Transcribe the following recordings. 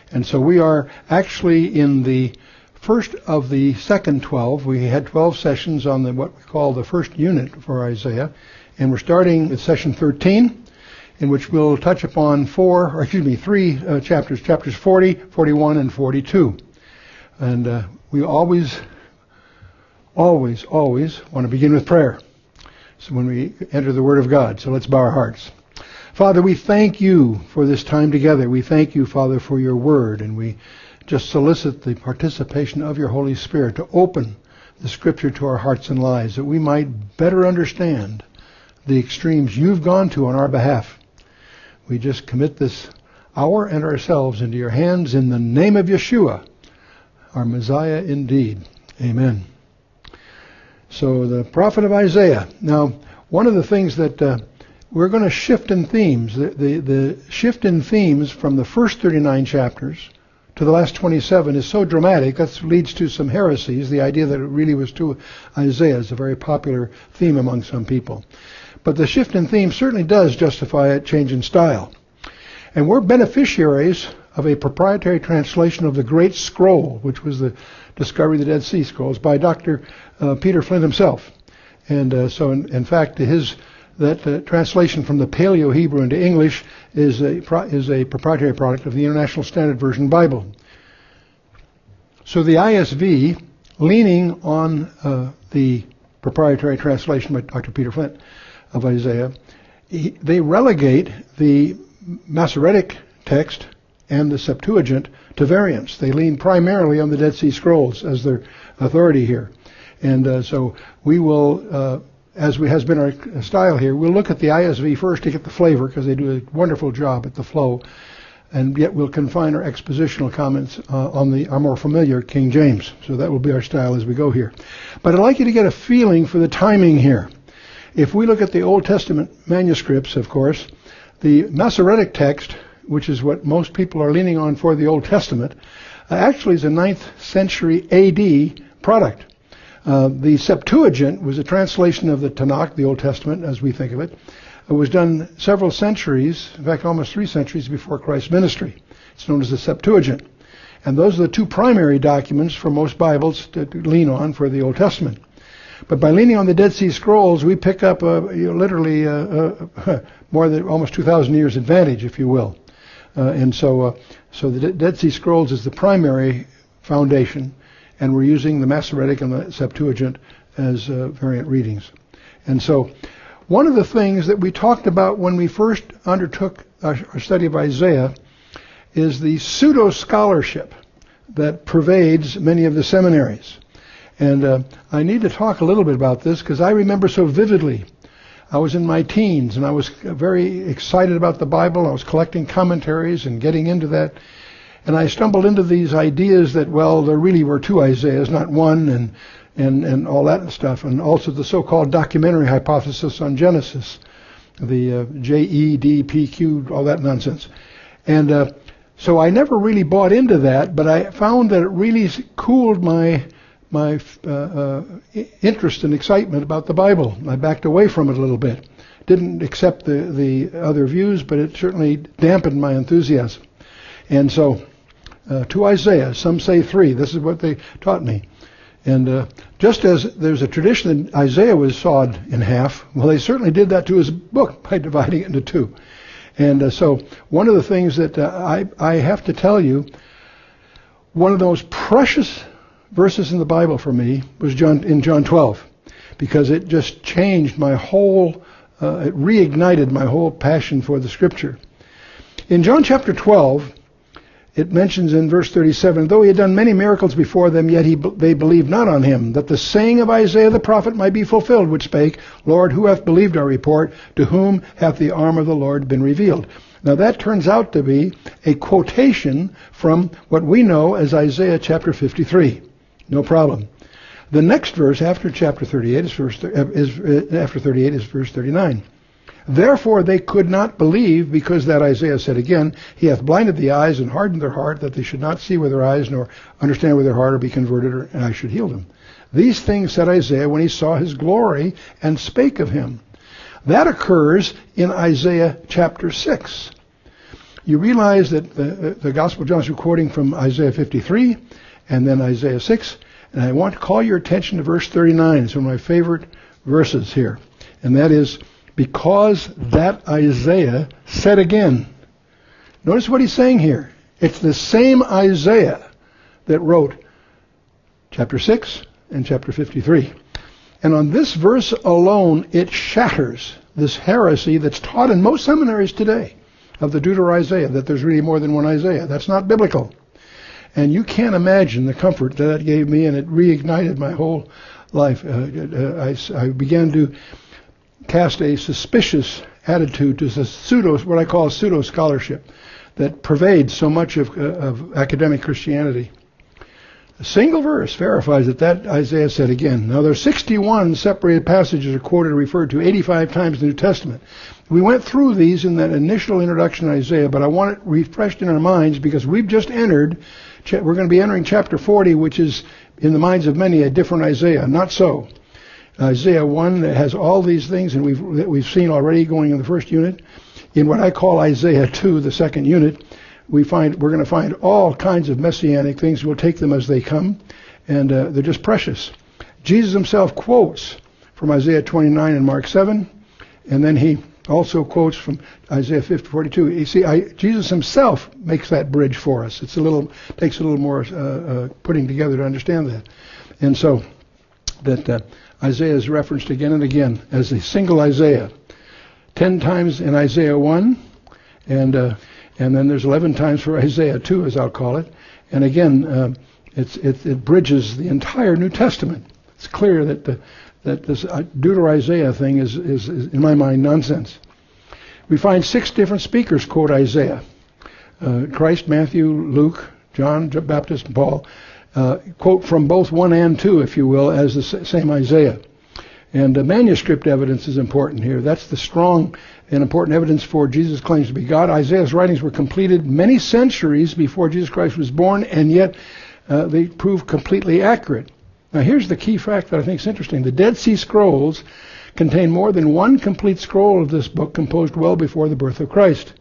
And so we are actually in the first of the second 12. We had 12 sessions on what we call the first unit for Isaiah. And we're starting with session 13, in which we'll touch upon three chapters, chapters 40, 41, and 42. And we always want to begin with prayer. So when we enter the Word of God, so let's bow our hearts. Father, we thank you for this time together. We thank you, Father, for your Word, and we just solicit the participation of your Holy Spirit to open the Scripture to our hearts and lives, that we might better understand the extremes you've gone to on our behalf. We just commit this hour and ourselves into your hands in the name of Yeshua, our Messiah indeed. Amen. So the prophet of Isaiah. Now, one of the things that we're going to shift in themes, the shift in themes from the first 39 chapters to the last 27 is so dramatic that leads to some heresies. The idea that it really was to Isaiah is a very popular theme among some people. But the shift in theme certainly does justify a change in style. And we're beneficiaries of a proprietary translation of the Great Scroll, which was the discovery of the Dead Sea Scrolls by Dr. Peter Flint himself. And so, in fact, that translation from the Paleo-Hebrew into English is a proprietary product of the International Standard Version Bible. So the ISV, leaning on the proprietary translation by Dr. Peter Flint of Isaiah, they relegate the Masoretic text and the Septuagint to variants. They lean primarily on the Dead Sea Scrolls as their authority here. And so we will, as has been our style here, we'll look at the ISV first to get the flavor, because they do a wonderful job at the flow, and yet we'll confine our expositional comments on our more familiar King James. So that will be our style as we go here. But I'd like you to get a feeling for the timing here. If we look at the Old Testament manuscripts, of course, the Masoretic text, which is what most people are leaning on for the Old Testament, actually is a 9th century AD product. The Septuagint was a translation of the Tanakh, the Old Testament, as we think of it. It was done several centuries, in fact almost 3 centuries before Christ's ministry. It's known as the Septuagint. And those are the two primary documents for most Bibles to lean on for the Old Testament. But by leaning on the Dead Sea Scrolls, we pick up literally more than almost 2,000 years advantage, if you will. And so the Dead Sea Scrolls is the primary foundation, and we're using the Masoretic and the Septuagint as variant readings. And so one of the things that we talked about when we first undertook our study of Isaiah is the pseudo-scholarship that pervades many of the seminaries. And I need to talk a little bit about this, because I remember so vividly. I was in my teens, and I was very excited about the Bible. I was collecting commentaries and getting into that. And I stumbled into these ideas that, well, there really were 2 Isaiahs, not one, and all that stuff. And also the so-called documentary hypothesis on Genesis, the JEDPQ, all that nonsense. And so I never really bought into that, but I found that it really cooled my interest and excitement about the Bible. I backed away from it a little bit. Didn't accept the other views, but it certainly dampened my enthusiasm. And so, 2 Isaiah, some say 3. This is what they taught me. And just as there's a tradition that Isaiah was sawed in half, well, they certainly did that to his book by dividing it into 2. And so one of the things that I have to tell you, one of the most precious verses in the Bible for me was in John 12, because it just changed my whole, it reignited my whole passion for the Scripture. In John chapter 12, it mentions in verse 37, though he had done many miracles before them, yet they believed not on him, that the saying of Isaiah the prophet might be fulfilled, which spake, Lord, who hath believed our report? To whom hath the arm of the Lord been revealed? Now that turns out to be a quotation from what we know as Isaiah chapter 53. No problem. The next verse after chapter 38 is verse 39. Therefore they could not believe, because that Isaiah said again, he hath blinded the eyes and hardened their heart, that they should not see with their eyes, nor understand with their heart, or be converted, and I should heal them. These things said Isaiah when he saw his glory and spake of him. That occurs in Isaiah chapter 6. You realize that the Gospel of John is quoting from Isaiah 53 and then Isaiah 6. And I want to call your attention to verse 39. It's one of my favorite verses here. And that is, because that Isaiah said again. Notice what he's saying here. It's the same Isaiah that wrote chapter 6 and chapter 53. And on this verse alone, it shatters this heresy that's taught in most seminaries today of the Deutero-Isaiah, that there's really more than one Isaiah. That's not biblical. And you can't imagine the comfort that gave me, and it reignited my whole life. I began to cast a suspicious attitude to what I call pseudo-scholarship that pervades so much of academic Christianity. A single verse verifies that Isaiah said again. Now, there are 61 separated passages are quoted and referred to 85 times in the New Testament. We went through these in that initial introduction to Isaiah, but I want it refreshed in our minds because we've just entered, we're going to be entering chapter 40, which is, in the minds of many, a different Isaiah. Not so. Isaiah 1 has all these things, and we've seen already going in the first unit. In what I call Isaiah 2, the second unit, we're going to find all kinds of messianic things. We'll take them as they come, and they're just precious. Jesus himself quotes from Isaiah 29 and Mark 7, and then he also quotes from Isaiah 42. You see, Jesus himself makes that bridge for us. Takes a little more putting together to understand that. And so that Isaiah is referenced again and again as a single Isaiah. 10 times in Isaiah 1, and then there's 11 times for Isaiah 2, as I'll call it. And again, it bridges the entire New Testament. It's clear that this Deutero-Isaiah thing is, in my mind, nonsense. We find 6 different speakers quote Isaiah. Christ, Matthew, Luke, John, Baptist, and Paul quote from both 1 and 2, if you will, as the same Isaiah. And manuscript evidence is important here. That's the strong and important evidence for Jesus' claims to be God. Isaiah's writings were completed many centuries before Jesus Christ was born, and yet they prove completely accurate. Now here's the key fact that I think is interesting. The Dead Sea Scrolls contain more than one complete scroll of this book composed well before the birth of Christ.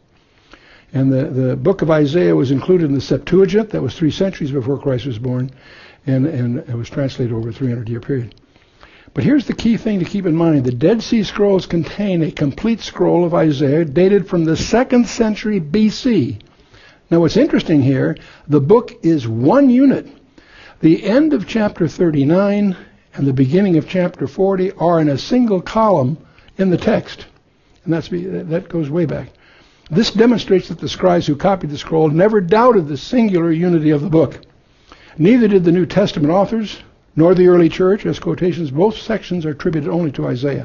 And the book of Isaiah was included in the Septuagint. That was 3 centuries before Christ was born, and it was translated over a 300-year period. But here's the key thing to keep in mind. The Dead Sea Scrolls contain a complete scroll of Isaiah dated from the 2nd century BC. Now what's interesting here, the book is one unit. The end of chapter 39 and the beginning of chapter 40 are in a single column in the text. And that goes way back. This demonstrates that the scribes who copied the scroll never doubted the singular unity of the book. Neither did the New Testament authors, nor the early church, as quotations. Both sections are attributed only to Isaiah.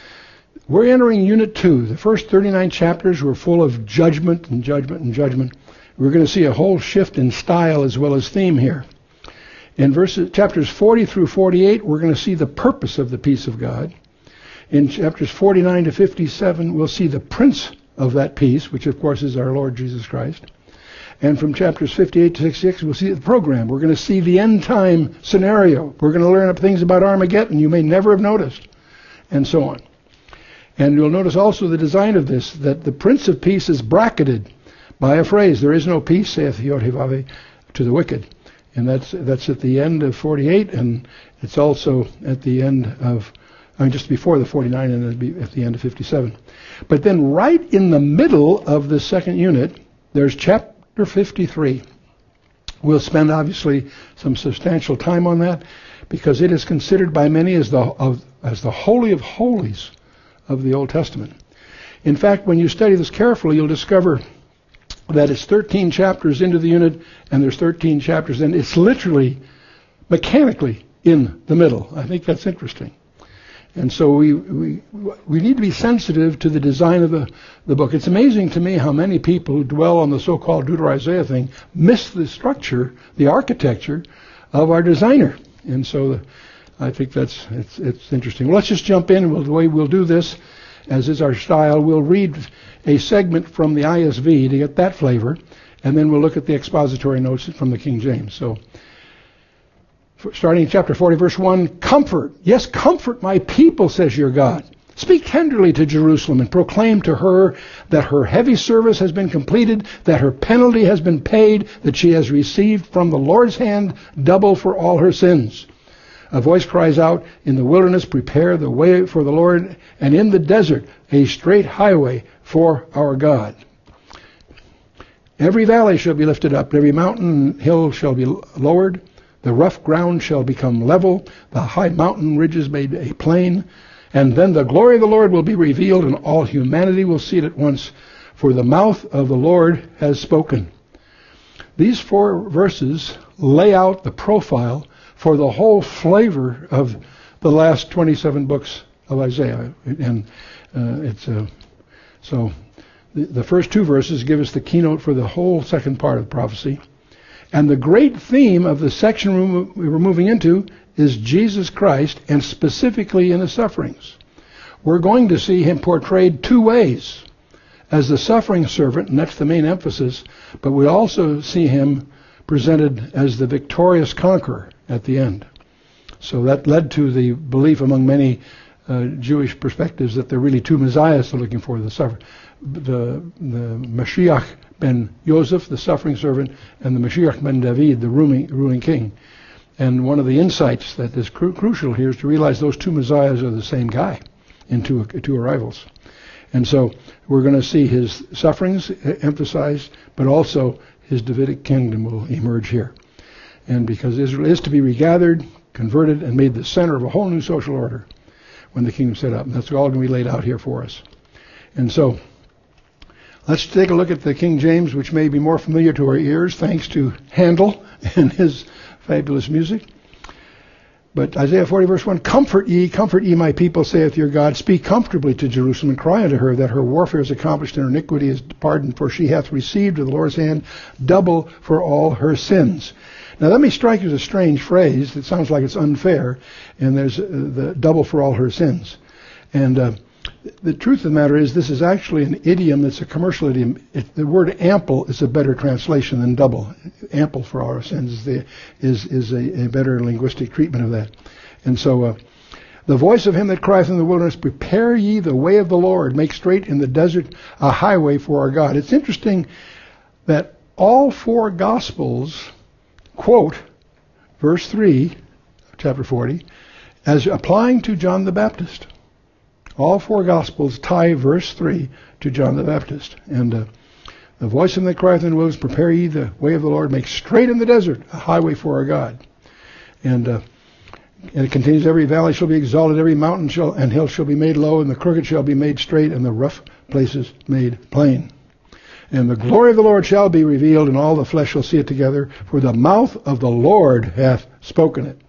We're entering Unit 2. The first 39 chapters were full of judgment and judgment and judgment. We're going to see a whole shift in style as well as theme here. In chapters 40 through 48, we're going to see the purpose of the peace of God. In chapters 49 to 57, we'll see the prince of that peace, which of course is our Lord Jesus Christ. And from chapters 58 to 66, we'll see the program. We're going to see the end time scenario. We're going to learn things about Armageddon you may never have noticed, and so on. And you'll notice also the design of this, that the Prince of Peace is bracketed by a phrase, "There is no peace, saith Yod-Heh-Vaveh, to the wicked." And that's at the end of 48, and it's also at the end of, just before the 49, and it'll be at the end of 57. But then right in the middle of the second unit, there's chapter 53. We'll spend obviously some substantial time on that because it is considered by many as the Holy of Holies of the Old Testament. In fact, when you study this carefully, you'll discover that it's 13 chapters into the unit, and there's 13 chapters, and it's literally, mechanically, in the middle. I think that's interesting. And so we need to be sensitive to the design of the book. It's amazing to me how many people who dwell on the so-called Deutero-Isaiah thing miss the structure, the architecture of our designer. And so I think it's interesting. Well, let's just jump in. The way we'll do this, as is our style, we'll read a segment from the ISV to get that flavor, and then we'll look at the expository notes from the King James. So, starting in chapter 40, verse 1, "Comfort, yes, comfort my people, says your God. Speak tenderly to Jerusalem and proclaim to her that her heavy service has been completed, that her penalty has been paid, that she has received from the Lord's hand double for all her sins. A voice cries out, in the wilderness prepare the way for the Lord, and in the desert a straight highway for our God. Every valley shall be lifted up, every mountain and hill shall be lowered, the rough ground shall become level, the high mountain ridges made a plain, and then the glory of the Lord will be revealed, and all humanity will see it at once, for the mouth of the Lord has spoken. These 4 verses lay out the profile for the whole flavor of the last 27 books of Isaiah. And so the first 2 verses give us the keynote for the whole second part of the prophecy. And the great theme of the section we were moving into is Jesus Christ, and specifically in his sufferings. We're going to see him portrayed 2 ways, as the suffering servant, and that's the main emphasis, but we also see him presented as the victorious conqueror at the end. So that led to the belief among many Jewish perspectives that there are really 2 messiahs they're looking for, the Mashiach ben Yosef, the suffering servant, and the Mashiach ben David, the ruling king. And one of the insights that is crucial here is to realize those 2 messiahs are the same guy in two arrivals. And so we're going to see his sufferings emphasized, but also his Davidic kingdom will emerge here. And because Israel is to be regathered, converted, and made the center of a whole new social order when the kingdom is set up. And that's all going to be laid out here for us. And so let's take a look at the King James, which may be more familiar to our ears, thanks to Handel and his fabulous music. But Isaiah 40 verse 1, comfort ye, my people, saith your God. Speak comfortably to Jerusalem, and cry unto her that her warfare is accomplished and her iniquity is pardoned, for she hath received of the Lord's hand double for all her sins. Now that may strike you as a strange phrase. It sounds like it's unfair, and there's the double for all her sins. And the truth of the matter is this is actually an idiom. It's a commercial idiom. The word ample is a better translation than double. Ample for all our sins is a better linguistic treatment of that. And so the voice of him that crieth in the wilderness, prepare ye the way of the Lord, make straight in the desert a highway for our God. It's interesting that all 4 Gospels quote verse 3, chapter 40, as applying to John the Baptist. All 4 Gospels tie verse 3 to John the Baptist. And the voice of him that crieth in the wilderness, prepare ye the way of the Lord, make straight in the desert a highway for our God. And it continues, every valley shall be exalted, every mountain and hill shall be made low, and the crooked shall be made straight, and the rough places made plain. And the glory of the Lord shall be revealed, and all the flesh shall see it together, for the mouth of the Lord hath spoken it.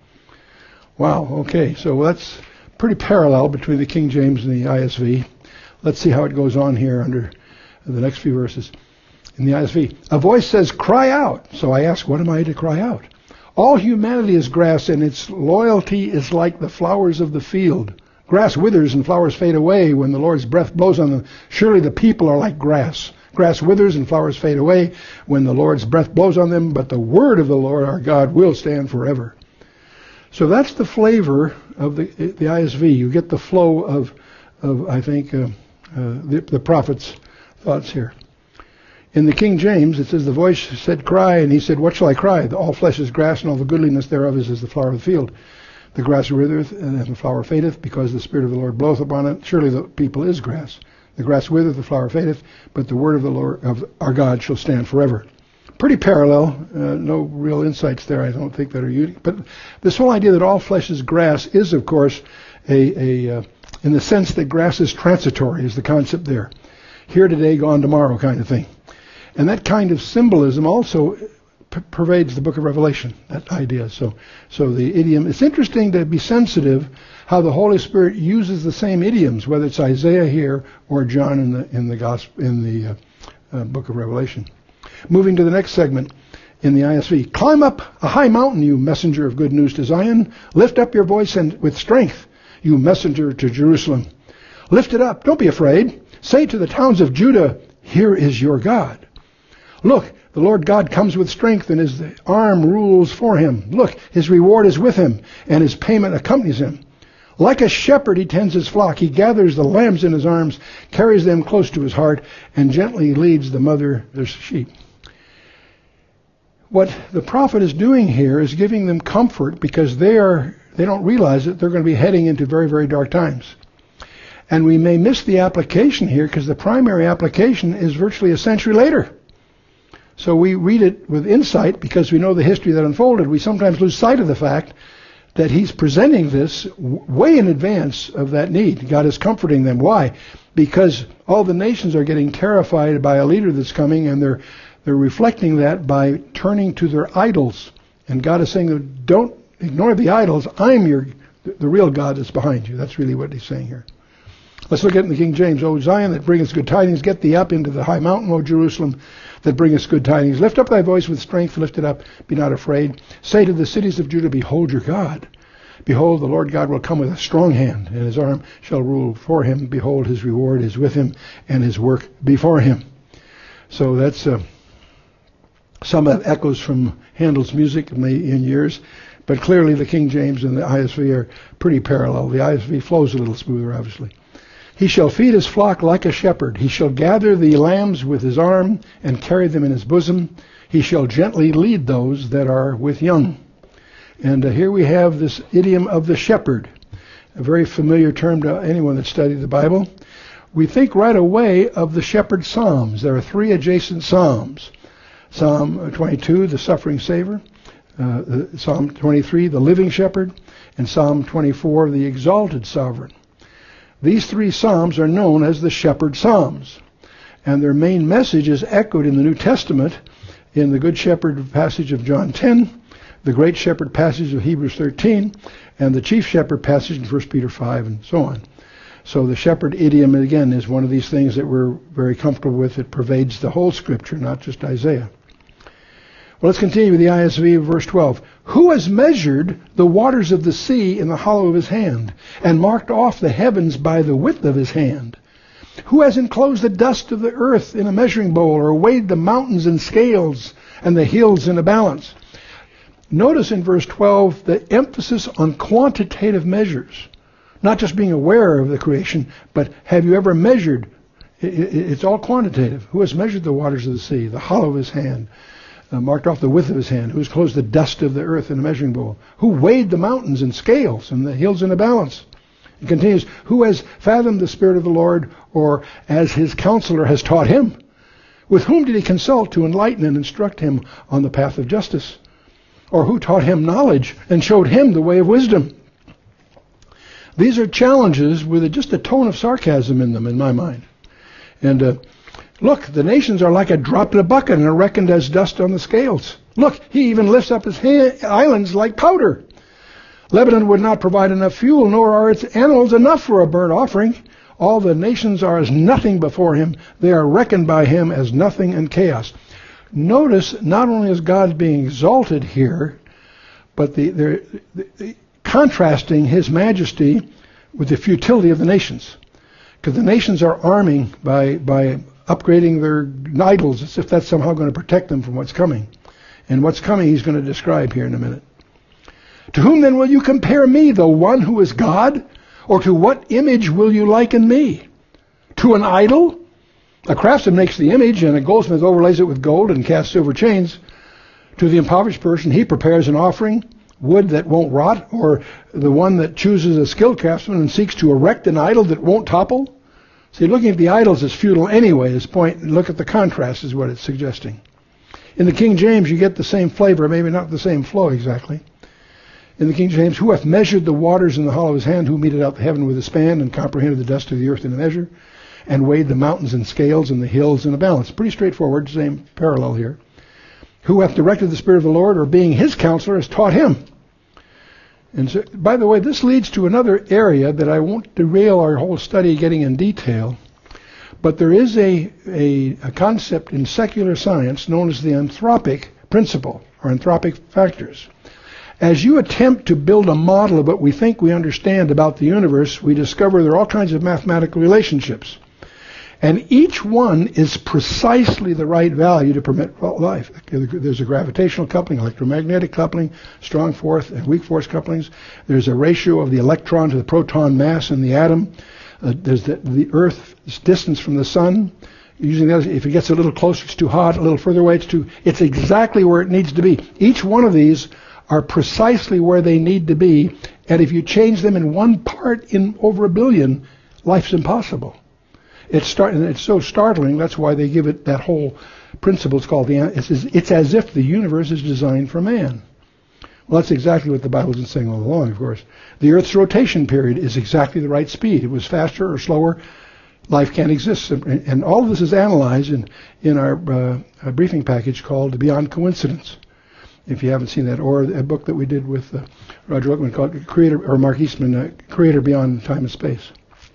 Wow, okay, so that's pretty parallel between the King James and the ISV. Let's see how it goes on here under the next few verses. In the ISV, a voice says, cry out. So I ask, what am I to cry out? All humanity is grass, and its loyalty is like the flowers of the field. Grass withers and flowers fade away when the Lord's breath blows on them. Surely the people are like grass. Grass withers and flowers fade away when the Lord's breath blows on them, but the word of the Lord our God will stand forever. So that's the flavor of the ISV. You get the flow of I think, the prophet's thoughts here. In the King James, it says, the voice said, cry, and he said, what shall I cry? All flesh is grass, and all the goodliness thereof is as the flower of the field. The grass withereth, and the flower fadeth, because the Spirit of the Lord bloweth upon it. Surely the people is grass. The grass withereth, the flower fadeth, but the word of the Lord of our God shall stand forever. Pretty parallel. No real insights there, I don't think, that are unique. But this whole idea that all flesh is grass is, of course, in the sense that grass is transitory, is the concept there. Here today, gone tomorrow kind of thing. And that kind of symbolism also pervades the book of Revelation, that idea. So the idiom, it's interesting to be sensitive how the Holy Spirit uses the same idioms, whether it's Isaiah here or John in the book of Revelation. Moving to the next segment in the ISV. Climb up a high mountain, you messenger of good news to Zion. Lift up your voice and with strength, you messenger to Jerusalem. Lift it up. Don't be afraid. Say to the towns of Judah, here is your God. Look, the Lord God comes with strength, and his arm rules for him. Look, his reward is with him, and his payment accompanies him. Like a shepherd, he tends his flock. He gathers the lambs in his arms, carries them close to his heart, and gently leads the motherless sheep. What the prophet is doing here is giving them comfort because they don't realize that they're going to be heading into very, very dark times. And we may miss the application here because the primary application is virtually a century later. So we read it with insight because we know the history that unfolded. We sometimes lose sight of the fact that he's presenting this way in advance of that need. God is comforting them. Why? Because all the nations are getting terrified by a leader that's coming, and they're reflecting that by turning to their idols. And God is saying, don't ignore the idols. I'm the real God that's behind you. That's really what he's saying here. Let's look at it in the King James. O Zion, that bringeth good tidings, get thee up into the high mountain, O Jerusalem, that bringeth good tidings. Lift up thy voice with strength, lift it up, be not afraid. Say to the cities of Judah, behold your God. Behold, the Lord God will come with a strong hand, and his arm shall rule for him. Behold, his reward is with him, and his work before him. So that's some of that echoes from Handel's music in years, but clearly the King James and the ISV are pretty parallel. The ISV flows a little smoother, obviously. He shall feed his flock like a shepherd. He shall gather the lambs with his arm and carry them in his bosom. He shall gently lead those that are with young. And here we have this idiom of the shepherd, a very familiar term to anyone that studied the Bible. We think right away of the shepherd psalms. There are 3 adjacent psalms. Psalm 22, the suffering Savior. Psalm 23, the living shepherd. And Psalm 24, the exalted sovereign. These 3 psalms are known as the shepherd psalms. And their main message is echoed in the New Testament in the Good Shepherd passage of John 10, the Great Shepherd passage of Hebrews 13, and the Chief Shepherd passage in 1 Peter 5, and so on. So the shepherd idiom, again, is one of these things that we're very comfortable with. It pervades the whole Scripture, not just Isaiah. Well, let's continue with the ISV, verse 12. Who has measured the waters of the sea in the hollow of his hand, and marked off the heavens by the width of his hand? Who has enclosed the dust of the earth in a measuring bowl, or weighed the mountains in scales, and the hills in a balance? Notice in verse 12 the emphasis on quantitative measures. Not just being aware of the creation, but have you ever measured? It's all quantitative. Who has measured the waters of the sea, the hollow of his hand? Marked off the width of his hand, who has closed the dust of the earth in a measuring bowl, who weighed the mountains in scales and the hills in a balance. It continues, who has fathomed the Spirit of the Lord, or as his counselor has taught him? With whom did he consult to enlighten and instruct him on the path of justice? Or who taught him knowledge and showed him the way of wisdom? These are challenges with just a tone of sarcasm in them, in my mind. And look, the nations are like a drop in a bucket and are reckoned as dust on the scales. Look, he even lifts up his islands like powder. Lebanon would not provide enough fuel, nor are its animals enough for a burnt offering. All the nations are as nothing before him. They are reckoned by him as nothing and chaos. Notice, not only is God being exalted here, but they're contrasting his majesty with the futility of the nations. Because the nations are arming by upgrading their idols as if that's somehow going to protect them from what's coming. And what's coming he's going to describe here in a minute. To whom then will you compare me, the one who is God? Or to what image will you liken me? To an idol? A craftsman makes the image, and a goldsmith overlays it with gold and casts silver chains. To the impoverished person, he prepares an offering, wood that won't rot, or the one that chooses a skilled craftsman and seeks to erect an idol that won't topple. See, looking at the idols is futile anyway. This point, look at the contrast is what it's suggesting. In the King James, you get the same flavor, maybe not the same flow exactly. In the King James, who hath measured the waters in the hollow of his hand, who meted out the heaven with a span, and comprehended the dust of the earth in a measure, and weighed the mountains in scales and the hills in a balance. Pretty straightforward, same parallel here. Who hath directed the Spirit of the Lord, or being his counselor, has taught him. And so, by the way, this leads to another area that I won't derail our whole study getting in detail, but there is a concept in secular science known as the anthropic principle, or anthropic factors. As you attempt to build a model of what we think we understand about the universe, we discover there are all kinds of mathematical relationships. And each one is precisely the right value to permit life. There's a gravitational coupling, electromagnetic coupling, strong force and weak force couplings. There's a ratio of the electron to the proton mass in the atom. There's the Earth's distance from the sun. Using that, if it gets a little closer, it's too hot. A little further away, it's exactly where it needs to be. Each one of these are precisely where they need to be. And if you change them in one part in over a billion, life's impossible. It's so startling. That's why they give it that whole principle. It's called it's as if the universe is designed for man. Well, that's exactly what the Bible's been saying all along, of course. The Earth's rotation period is exactly the right speed. If it was faster or slower, life can't exist. And all of this is analyzed in our briefing package called Beyond Coincidence. If you haven't seen that, or a book that we did with Roger Oakman called Creator, or Mark Eastman, Creator Beyond Time and Space.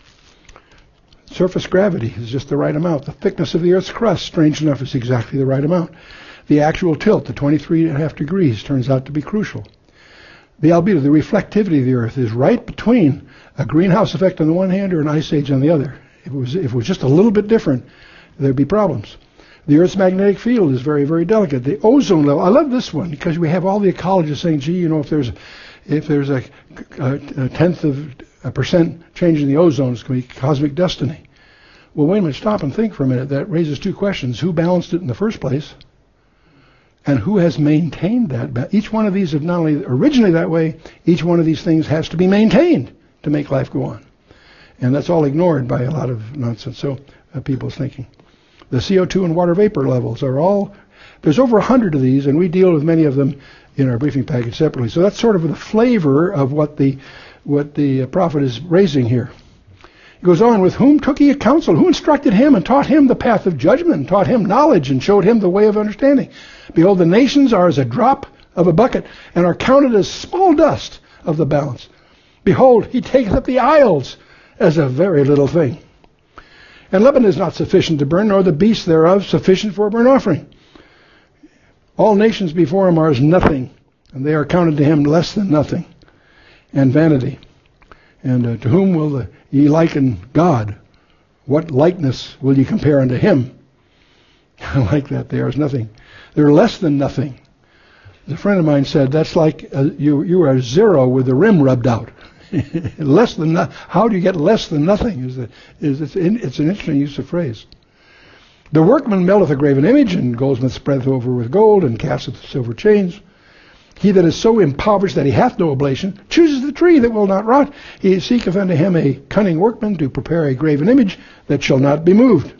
Surface gravity is just the right amount. The thickness of the Earth's crust, strange enough, is exactly the right amount. The actual tilt, the 23.5 degrees, turns out to be crucial. The albedo, the reflectivity of the Earth, is right between a greenhouse effect on the one hand or an ice age on the other. If it was just a little bit different, there'd be problems. The Earth's magnetic field is very, very delicate. The ozone level, I love this one because we have all the ecologists saying, gee, if there's a tenth of a percent change in the ozone, it's going to be cosmic destiny. Well, wait a minute, stop and think for a minute. That raises two questions. Who balanced it in the first place? And who has maintained that? Each one of these is not only originally that way, each one of these things has to be maintained to make life go on. And that's all ignored by a lot of nonsense. So people's thinking. The CO2 and water vapor levels are all, there's over 100 of these, and we deal with many of them in our briefing package separately. So that's sort of the flavor of what the prophet is raising here. He goes on, with whom took he a counsel? Who instructed him and taught him the path of judgment, and taught him knowledge and showed him the way of understanding? Behold, the nations are as a drop of a bucket, and are counted as small dust of the balance. Behold, he taketh up the isles as a very little thing. And Lebanon is not sufficient to burn, nor the beasts thereof sufficient for a burnt offering. All nations before him are as nothing, and they are counted to him less than nothing, and vanity. And to whom will ye liken God? What likeness will ye compare unto him? I like that. They are as nothing. They're less than nothing. As a friend of mine said, that's like you are zero with the rim rubbed out. Less than how do you get less than nothing? It's an interesting use of phrase. The workman melteth a graven image, and goldsmith spreadeth over with gold, and casteth silver chains. He that is so impoverished that he hath no oblation chooses the tree that will not rot. He seeketh unto him a cunning workman to prepare a graven image that shall not be moved.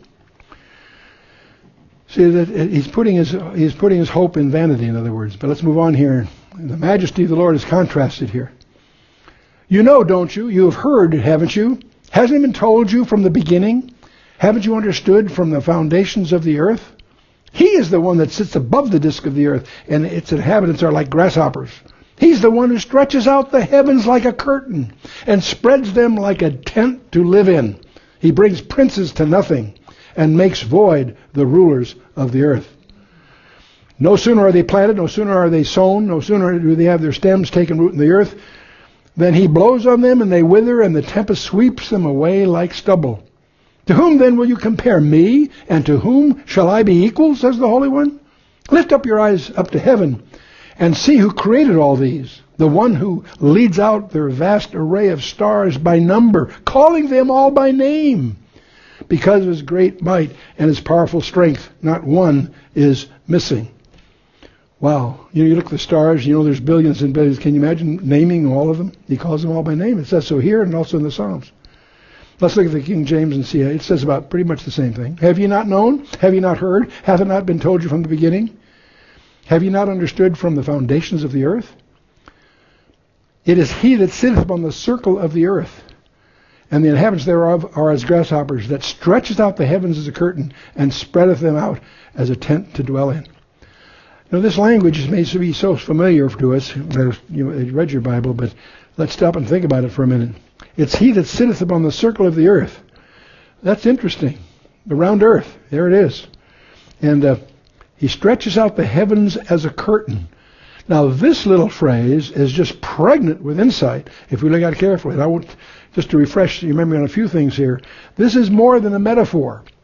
See that he's putting his hope in vanity, in other words. But let's move on here. The majesty of the Lord is contrasted here. You know, don't you? You have heard, haven't you? Hasn't it been told you from the beginning? Haven't you understood from the foundations of the earth? He is the one that sits above the disk of the earth, and its inhabitants are like grasshoppers. He's the one who stretches out the heavens like a curtain and spreads them like a tent to live in. He brings princes to nothing and makes void the rulers of the earth. No sooner are they planted, no sooner are they sown, no sooner do they have their stems taken root in the earth, than he blows on them and they wither, and the tempest sweeps them away like stubble. To whom then will you compare me? And to whom shall I be equal, says the Holy One? Lift up your eyes up to heaven and see who created all these, the one who leads out their vast array of stars by number, calling them all by name. Because of his great might and his powerful strength, not one is missing. Wow. You look at the stars, there's billions and billions. Can you imagine naming all of them? He calls them all by name. It says so here and also in the Psalms. Let's look at the King James and see. It says about pretty much the same thing. Have you not known? Have you not heard? Hath it not been told you from the beginning? Have you not understood from the foundations of the earth? It is he that sitteth upon the circle of the earth, and the inhabitants thereof are as grasshoppers, that stretcheth out the heavens as a curtain, and spreadeth them out as a tent to dwell in. This language may be so familiar to us. You read your Bible, but let's stop and think about it for a minute. It's he that sitteth upon the circle of the earth. That's interesting. The round earth. There it is. And he stretches out the heavens as a curtain. Now, this little phrase is just pregnant with insight if we look at it carefully. And I want just to refresh your memory on a few things here. This is more than a metaphor.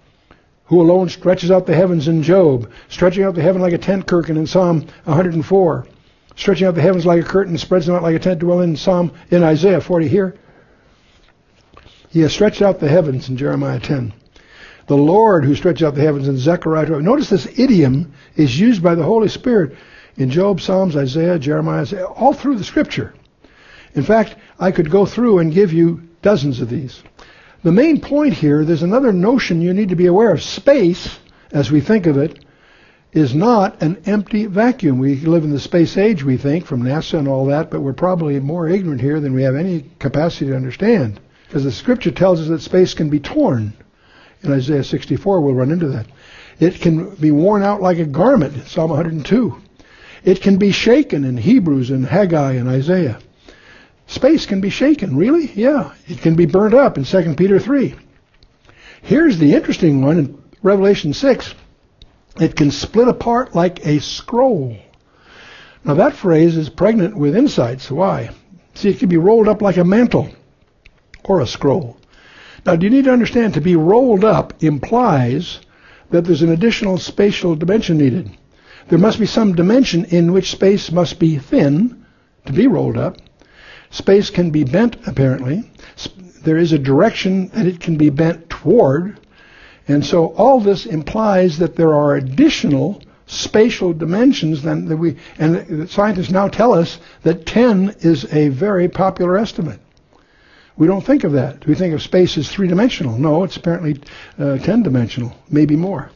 who alone stretches out the heavens in Job, stretching out the heaven like a tent curtain in Psalm 104, stretching out the heavens like a curtain, spreads them out like a tent dwelling in Isaiah 40 here. He has stretched out the heavens in Jeremiah 10. The Lord who stretched out the heavens in Zechariah 12. Notice this idiom is used by the Holy Spirit in Job, Psalms, Isaiah, Jeremiah, all through the Scripture. In fact, I could go through and give you dozens of these. The main point here, there's another notion you need to be aware of. Space, as we think of it, is not an empty vacuum. We live in the space age, we think, from NASA and all that, but we're probably more ignorant here than we have any capacity to understand. Because the Scripture tells us that space can be torn. In Isaiah 64, we'll run into that. It can be worn out like a garment, in Psalm 102. It can be shaken in Hebrews and Haggai and Isaiah. Space can be shaken, really? Yeah. It can be burnt up in 2 Peter 3. Here's the interesting one in Revelation 6. It can split apart like a scroll. Now that phrase is pregnant with insights. Why? See, it can be rolled up like a mantle or a scroll. Now, do you need to understand, to be rolled up implies that there's an additional spatial dimension needed. There must be some dimension in which space must be thin to be rolled up. Space can be bent, apparently. There is a direction that it can be bent toward. And so all this implies that there are additional spatial dimensions than that and scientists now tell us that 10 is a very popular estimate. We don't think of that. We think of space as three-dimensional. No, it's apparently 10-dimensional, maybe more.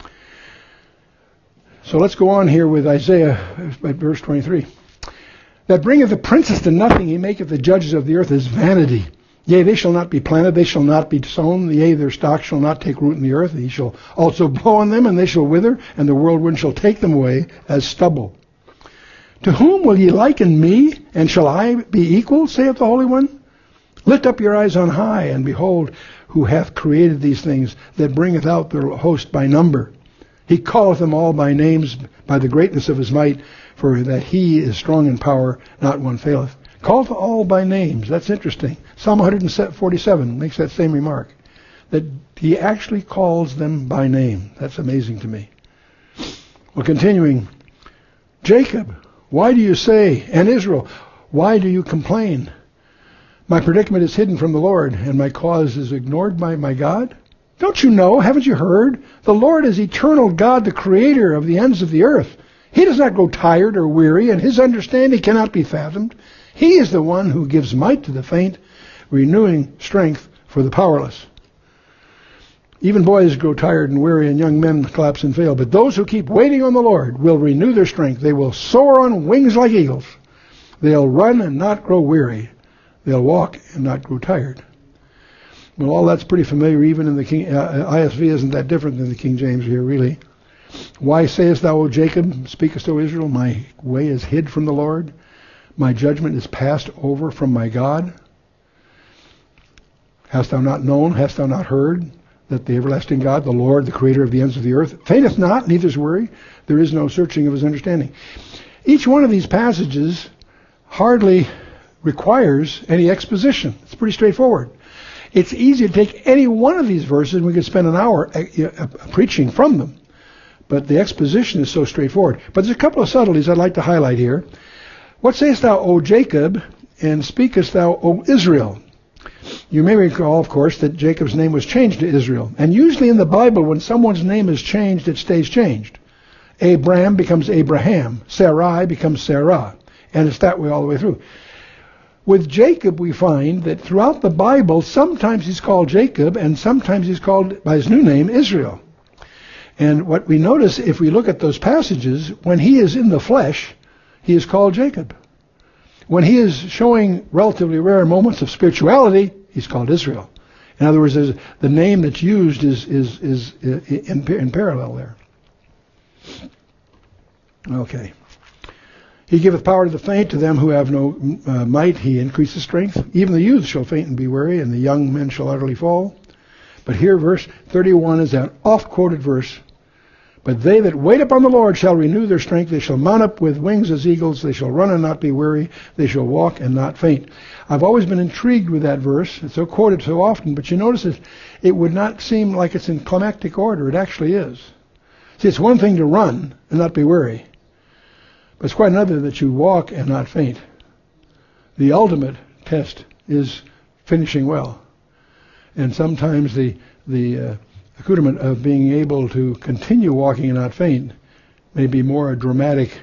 So let's go on here with Isaiah, verse 23. That bringeth the princes to nothing, he maketh the judges of the earth as vanity. Yea, they shall not be planted, they shall not be sown, yea, their stock shall not take root in the earth. He shall also blow on them, and they shall wither, and the whirlwind shall take them away as stubble. To whom will ye liken me, and shall I be equal, saith the Holy One? Lift up your eyes on high, and behold, who hath created these things, that bringeth out the host by number. He calleth them all by names, by the greatness of his might, for that he is strong in power, not one faileth. Calleth all by names. That's interesting. Psalm 147 makes that same remark, that he actually calls them by name. That's amazing to me. Well, continuing, Jacob, why do you say, and Israel, why do you complain? My predicament is hidden from the Lord, and my cause is ignored by my God. Don't you know? Haven't you heard? The Lord is eternal God, the creator of the ends of the earth. He does not grow tired or weary, and his understanding cannot be fathomed. He is the one who gives might to the faint, renewing strength for the powerless. Even boys grow tired and weary, and young men collapse and fail. But those who keep waiting on the Lord will renew their strength. They will soar on wings like eagles. They'll run and not grow weary. They'll walk and not grow tired. Well, all that's pretty familiar. Even in the ISV isn't that different than the King James here, really. Why sayest thou, O Jacob, speakest, O Israel, my way is hid from the Lord, my judgment is passed over from my God? Hast thou not known, hast thou not heard, that the everlasting God, the Lord, the creator of the ends of the earth, fainteth not, neither is weary, there is no searching of his understanding. Each one of these passages hardly requires any exposition. It's pretty straightforward. It's easy to take any one of these verses, and we could spend an hour preaching from them. But the exposition is so straightforward. But there's a couple of subtleties I'd like to highlight here. What sayest thou, O Jacob, and speakest thou, O Israel? You may recall, of course, that Jacob's name was changed to Israel. And usually in the Bible, when someone's name is changed, it stays changed. Abram becomes Abraham. Sarai becomes Sarah. And it's that way all the way through. With Jacob, we find that throughout the Bible, sometimes he's called Jacob, and sometimes he's called by his new name, Israel. And what we notice, if we look at those passages, when he is in the flesh, he is called Jacob. When he is showing relatively rare moments of spirituality, he's called Israel. In other words, the name that's used is in parallel there. Okay. He giveth power to the faint, to them who have no might he increases strength. Even the youth shall faint and be weary, and the young men shall utterly fall. But here, verse 31 is an oft-quoted verse But they that wait upon the Lord shall renew their strength. They shall mount up with wings as eagles. They shall run and not be weary. They shall walk and not faint. I've always been intrigued with that verse. It's so quoted so often, but you notice it would not seem like it's in climactic order. It actually is. See, it's one thing to run and not be weary, but it's quite another that you walk and not faint. The ultimate test is finishing well. And sometimes the accoutrement of being able to continue walking and not faint may be more a dramatic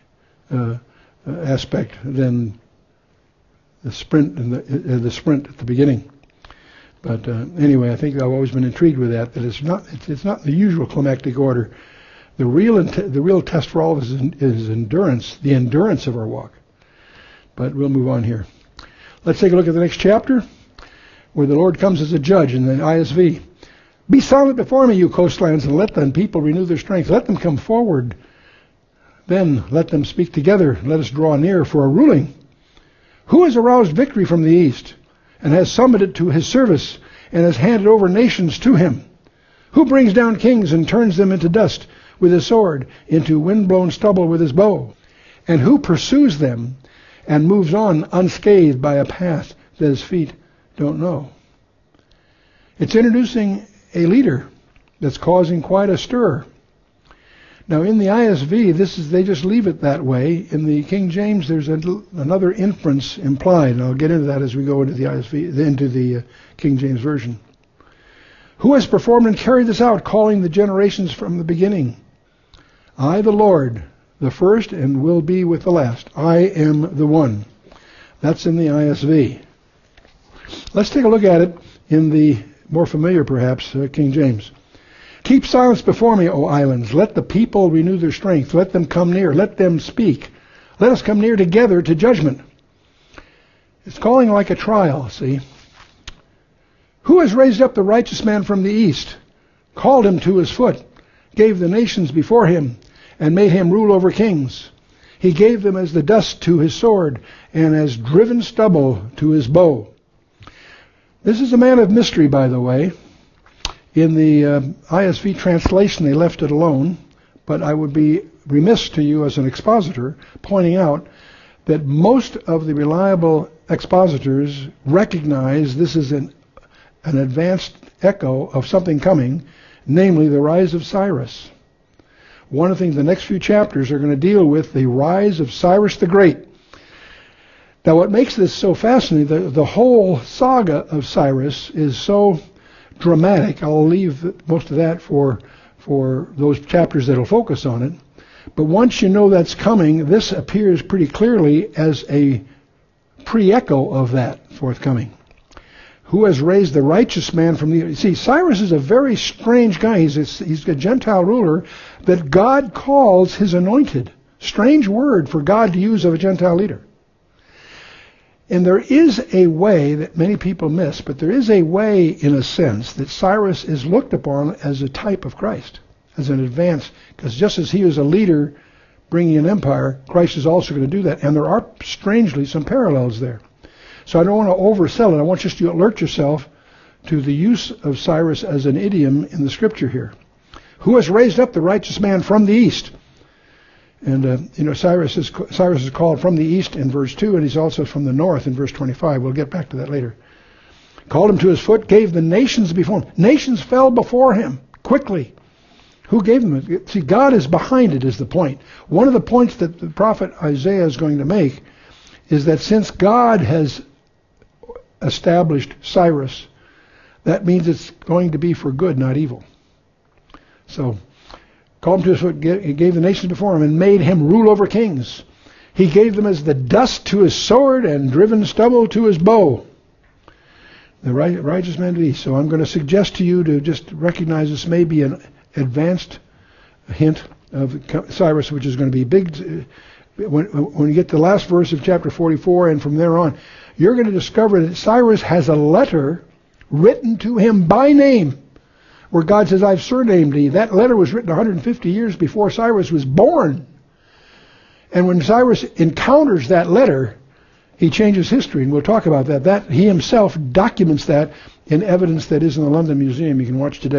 aspect than the sprint and the sprint at the beginning. But anyway, I think I've always been intrigued with that it's not the usual climactic order. The real test for all of us is endurance, the endurance of our walk. But we'll move on here. Let's take a look at the next chapter, where the Lord comes as a judge in the ISV. Be silent before me, you coastlands, and let the people renew their strength. Let them come forward. Then let them speak together. Let us draw near for a ruling. Who has aroused victory from the east, and has summoned it to his service, and has handed over nations to him? Who brings down kings and turns them into dust with his sword, into wind-blown stubble with his bow? And who pursues them and moves on unscathed by a path that his feet don't know? It's introducing a leader that's causing quite a stir. Now in the ISV, they just leave it that way. In the King James, there's another inference implied, and I'll get into that as we go into the ISV, into the King James Version. Who has performed and carried this out, calling the generations from the beginning? I, the Lord, the first and will be with the last. I am the one. That's in the ISV. Let's take a look at it in the more familiar, perhaps, King James. Keep silence before me, O islands. Let the people renew their strength. Let them come near. Let them speak. Let us come near together to judgment. It's calling like a trial, see. Who has raised up the righteous man from the east, called him to his foot, gave the nations before him, and made him rule over kings? He gave them as the dust to his sword, and as driven stubble to his bow. This is a man of mystery, by the way. In the ISV translation, they left it alone, but I would be remiss to you as an expositor pointing out that most of the reliable expositors recognize this is an advanced echo of something coming, namely the rise of Cyrus. One of the things the next few chapters are going to deal with, the rise of Cyrus the Great. Now what makes this so fascinating, the whole saga of Cyrus is so dramatic. I'll leave most of that for those chapters that will focus on it. But once you know that's coming, this appears pretty clearly as a pre-echo of that forthcoming. Who has raised the righteous man from the... See, Cyrus is a very strange guy. He's a Gentile ruler that God calls his anointed. Strange word for God to use of a Gentile leader. And there is a way that many people miss, but there is a way, in a sense, that Cyrus is looked upon as a type of Christ, as an advance, because just as he was a leader bringing an empire, Christ is also going to do that. And there are, strangely, some parallels there. So I don't want to oversell it. I want just you to alert yourself to the use of Cyrus as an idiom in the scripture here. Who has raised up the righteous man from the east? And, Cyrus is called from the east in verse 2, and he's also from the north in verse 25. We'll get back to that later. Called him to his foot, gave the nations before him. Nations fell before him quickly. Who gave them it? See, God is behind it is the point. One of the points that the prophet Isaiah is going to make is that since God has established Cyrus, that means it's going to be for good, not evil. So, called him to his foot, he gave the nations before him, and made him rule over kings. He gave them as the dust to his sword, and driven stubble to his bow. The righteous man to the east. So I'm going to suggest to you to just recognize this may be an advanced hint of Cyrus, which is going to be big. When you get to the last verse of chapter 44 and from there on, you're going to discover that Cyrus has a letter written to him by name, where God says, I've surnamed thee. That letter was written 150 years before Cyrus was born. And when Cyrus encounters that letter, he changes history, and we'll talk about that. He himself documents that in evidence that is in the London Museum you can watch today.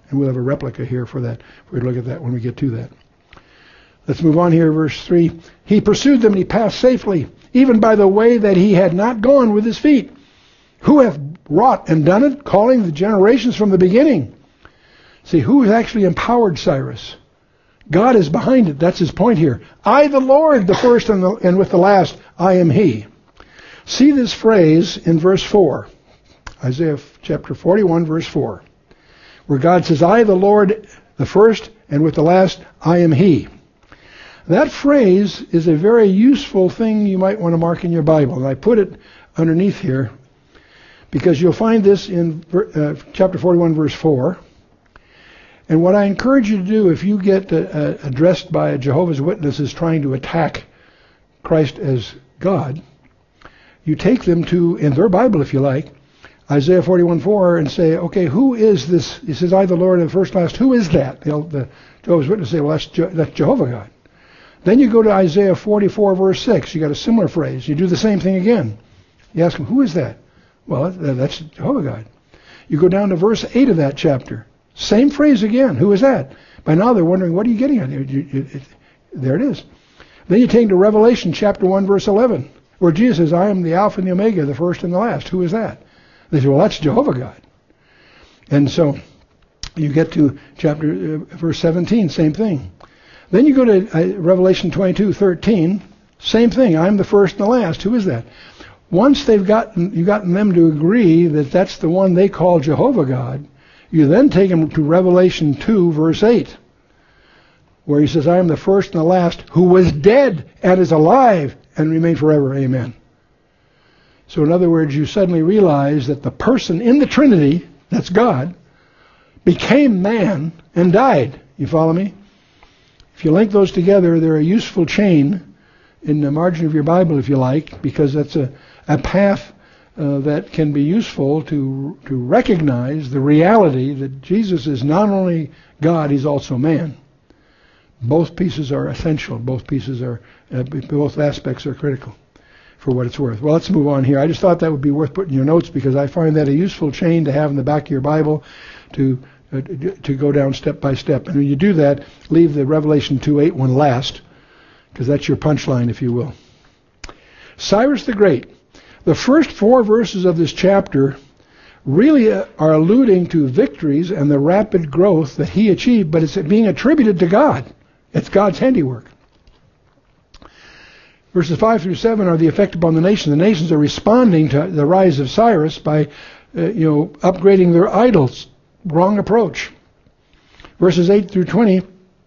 And we'll have a replica here for that. We'll look at that when we get to that. Let's move on here, verse 3. He pursued them and he passed safely, even by the way that he had not gone with his feet. Who hath wrought and done it, calling the generations from the beginning? See, who has actually empowered Cyrus? God is behind it. That's his point here. I, the Lord, the first and with the last, I am he. See this phrase in verse 4. Isaiah chapter 41, verse 4. Where God says, I, the Lord, the first and with the last, I am he. That phrase is a very useful thing you might want to mark in your Bible. And I put it underneath here because you'll find this in chapter 41, verse 4. And what I encourage you to do if you get addressed by a Jehovah's Witnesses trying to attack Christ as God, you take them to, in their Bible if you like, Isaiah 41:4 and say, okay, who is this? He says, I the Lord and the first and last. Who is that? The Jehovah's Witnesses say, well, that's Jehovah God. Then you go to Isaiah 44, verse 6. You got a similar phrase. You do the same thing again. You ask them, who is that? Well, that's Jehovah God. You go down to verse 8 of that chapter. Same phrase again. Who is that? By now they're wondering, what are you getting at? There it is. Then you take to Revelation chapter 1, verse 11, where Jesus says, I am the Alpha and the Omega, the first and the last. Who is that? They say, well, that's Jehovah God. And so you get to verse 17, same thing. Then you go to Revelation 22:13, same thing. I'm the first and the last. Who is that? Once you've gotten them to agree that that's the one they call Jehovah God, you then take them to Revelation 2, verse 8, where he says, I am the first and the last, who was dead and is alive and remain forever. Amen. So in other words, you suddenly realize that the person in the Trinity, that's God, became man and died. You follow me? If you link those together, they're a useful chain in the margin of your Bible, if you like, because that's a path that can be useful to recognize the reality that Jesus is not only God, he's also man. Both pieces are essential. Both aspects are critical for what it's worth. Well, let's move on here. I just thought that would be worth putting in your notes because I find that a useful chain to have in the back of your Bible to go down step by step. And when you do that, leave the Revelation 2:8 one last, because that's your punchline, if you will. Cyrus the Great. The first 4 verses of this chapter really are alluding to victories and the rapid growth that he achieved, but it's being attributed to God. It's God's handiwork. Verses 5 through 7 are the effect upon the nation. The nations are responding to the rise of Cyrus by upgrading their idols. Wrong approach. Verses 8 through 20,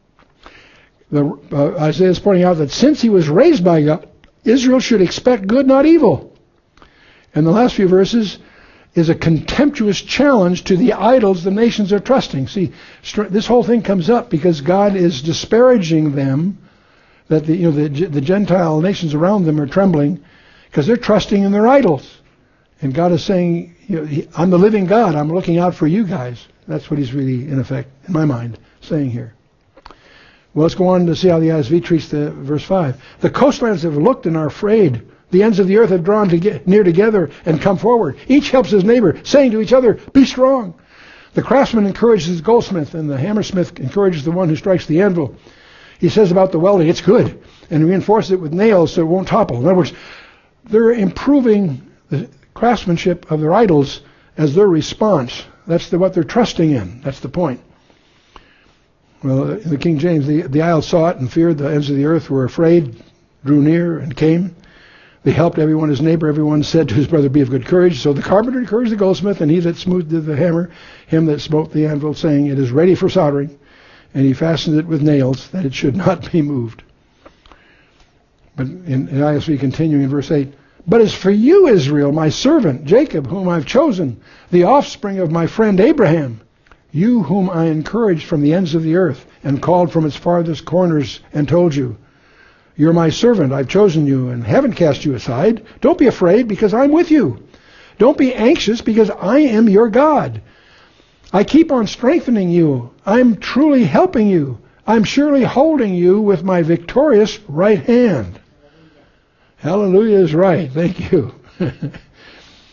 Isaiah is pointing out that since he was raised by God, Israel should expect good, not evil. And the last few verses is a contemptuous challenge to the idols the nations are trusting. See, this whole thing comes up because God is disparaging them, that the Gentile nations around them are trembling because they're trusting in their idols. And God is saying, I'm the living God. I'm looking out for you guys. That's what he's really, in effect, in my mind, saying here. Well, let's go on to see how the ISV treats the verse 5. The coastlands have looked and are afraid. The ends of the earth have drawn near together and come forward. Each helps his neighbor, saying to each other, be strong. The craftsman encourages the goldsmith, and the hammersmith encourages the one who strikes the anvil. He says about the welding, it's good, and reinforces it with nails so it won't topple. In other words, they're improving the craftsmanship of their idols as their response. That's what they're trusting in. That's the point. Well, in the King James, the isles saw it and feared. The ends of the earth were afraid, drew near, and came. They helped everyone his neighbor. Everyone said to his brother, be of good courage. So the carpenter encouraged the goldsmith, and he that smoothed the hammer, him that smote the anvil, saying, it is ready for soldering. And he fastened it with nails, that it should not be moved. But in ISV continuing in verse 8, but as for you, Israel, my servant, Jacob, whom I've chosen, the offspring of my friend Abraham, you whom I encouraged from the ends of the earth, and called from its farthest corners, and told you, you're my servant, I've chosen you, and haven't cast you aside. Don't be afraid, because I'm with you. Don't be anxious, because I am your God. I keep on strengthening you. I'm truly helping you. I'm surely holding you with my victorious right hand. Hallelujah is right. Thank you.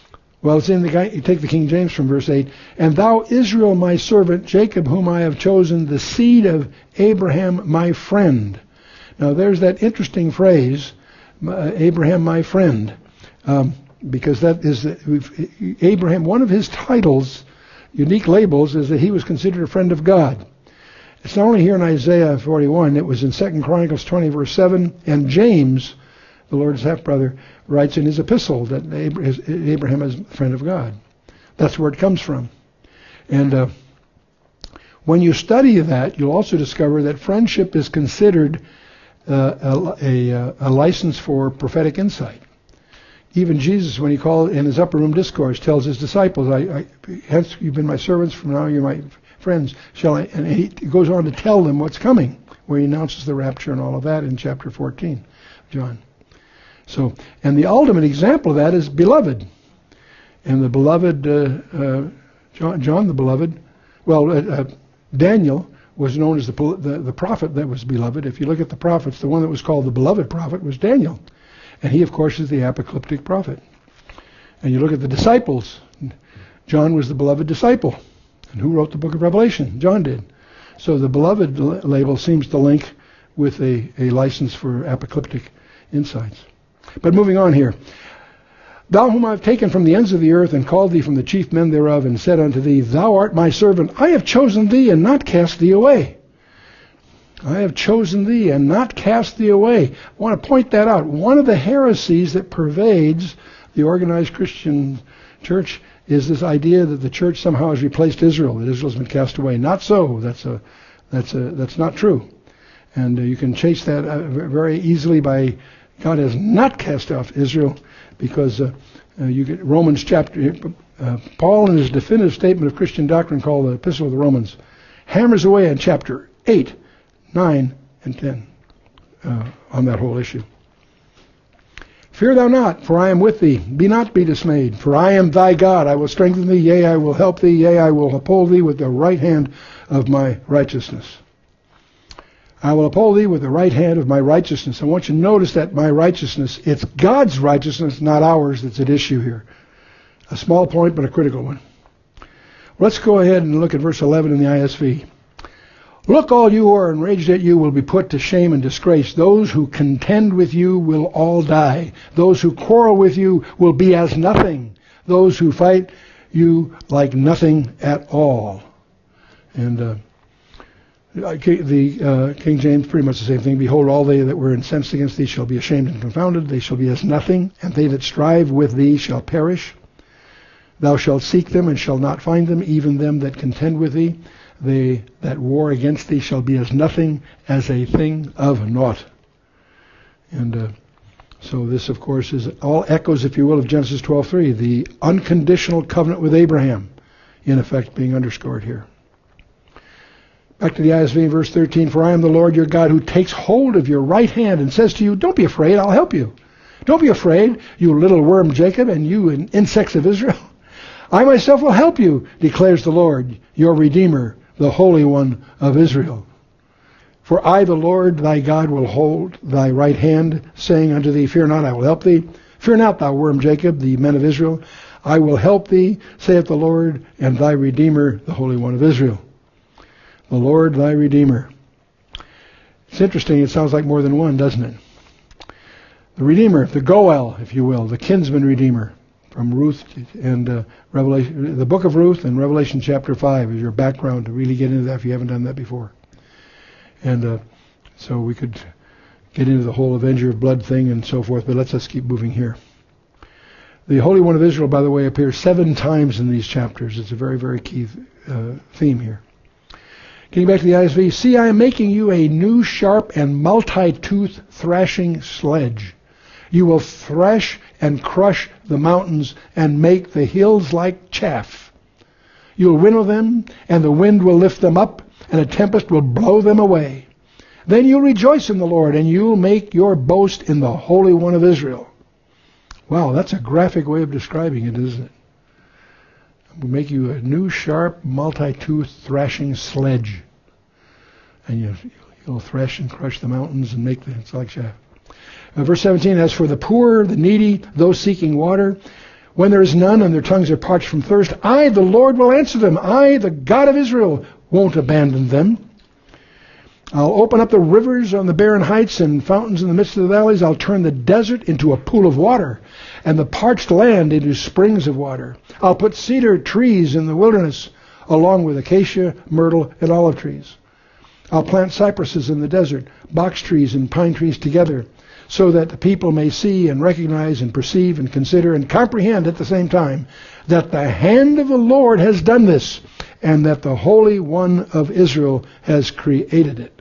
Well, it's in you take the King James from verse 8. And thou, Israel, my servant, Jacob, whom I have chosen, the seed of Abraham, my friend. Now, there's that interesting phrase, Abraham, my friend, because that is Abraham. One of his titles, unique labels, is that he was considered a friend of God. It's not only here in Isaiah 41. It was in 2 Chronicles 20, verse 7, and James, the Lord's half-brother, writes in his epistle that Abraham is a friend of God. That's where it comes from. And when you study that, you'll also discover that friendship is considered a license for prophetic insight. Even Jesus, when he called in his upper room discourse, tells his disciples, hence you've been my servants, from now you're my friends. And he goes on to tell them what's coming, where he announces the rapture and all of that in chapter 14, John. So, and the ultimate example of that is beloved. And the beloved, John the beloved, Daniel was known as the prophet that was beloved. If you look at the prophets, the one that was called the beloved prophet was Daniel. And he, of course, is the apocalyptic prophet. And you look at the disciples, John was the beloved disciple. And who wrote the book of Revelation? John did. So the beloved label seems to link with a license for apocalyptic insights. But moving on here. Thou whom I have taken from the ends of the earth, and called thee from the chief men thereof, and said unto thee, Thou art my servant. I have chosen thee, and not cast thee away. I have chosen thee, and not cast thee away. I want to point that out. One of the heresies that pervades the organized Christian church is this idea that the church somehow has replaced Israel, that Israel's been cast away. Not so. That's not true. And you can chase that very easily by God has not cast off Israel, because you get Romans chapter. Paul, in his definitive statement of Christian doctrine called the Epistle of the Romans, hammers away in chapter 8, 9, and 10 on that whole issue. Fear thou not, for I am with thee. Be not dismayed, for I am thy God. I will strengthen thee, yea, I will help thee, yea, I will uphold thee with the right hand of my righteousness. I will uphold thee with the right hand of my righteousness. I want you to notice that my righteousness, it's God's righteousness, not ours, that's at issue here. A small point, but a critical one. Let's go ahead and look at verse 11 in the ISV. Look, all you who are enraged at you will be put to shame and disgrace. Those who contend with you will all die. Those who quarrel with you will be as nothing. Those who fight you like nothing at all. And the King James, pretty much the same thing. Behold, all they that were incensed against thee shall be ashamed and confounded. They shall be as nothing, and they that strive with thee shall perish. Thou shalt seek them and shall not find them, even them that contend with thee. They that war against thee shall be as nothing, as a thing of naught. And so this, of course, is all echoes, if you will, of Genesis 12:3, the unconditional covenant with Abraham, in effect being underscored here. Back to the ISV, verse 13, For I am the Lord your God, who takes hold of your right hand and says to you, Don't be afraid, I'll help you. Don't be afraid, you little worm Jacob, and you insects of Israel. I myself will help you, declares the Lord, your Redeemer, the Holy One of Israel. For I, the Lord thy God, will hold thy right hand, saying unto thee, Fear not, I will help thee. Fear not, thou worm Jacob, the men of Israel. I will help thee, saith the Lord, and thy Redeemer, the Holy One of Israel. The Lord thy Redeemer. It's interesting, it sounds like more than one, doesn't it? The Redeemer, the Goel, if you will, the kinsman Redeemer, from Ruth and Revelation, the book of Ruth and Revelation chapter 5 is your background to really get into that if you haven't done that before. And so we could get into the whole Avenger of Blood thing and so forth, but let's just keep moving here. The Holy One of Israel, by the way, appears 7 times in these chapters. It's a very, very key theme here. Getting back to the ISV, See, I am making you a new sharp and multi-tooth thrashing sledge. You will thresh and crush the mountains and make the hills like chaff. You will winnow them, and the wind will lift them up, and a tempest will blow them away. Then you'll rejoice in the Lord, and you'll make your boast in the Holy One of Israel. Wow, that's a graphic way of describing it, isn't it? We'll make you a new, sharp, multi-tooth thrashing sledge. And you'll thresh and crush the mountains and make it's like chaff. Verse 17, As for the poor, the needy, those seeking water, When there is none and their tongues are parched from thirst, I, the Lord, will answer them. I, the God of Israel, won't abandon them. I'll open up the rivers on the barren heights and fountains in the midst of the valleys. I'll turn the desert into a pool of water and the parched land into springs of water. I'll put cedar trees in the wilderness along with acacia, myrtle, and olive trees. I'll plant cypresses in the desert, box trees and pine trees together, so that the people may see and recognize and perceive and consider and comprehend at the same time that the hand of the Lord has done this, and that the Holy One of Israel has created it.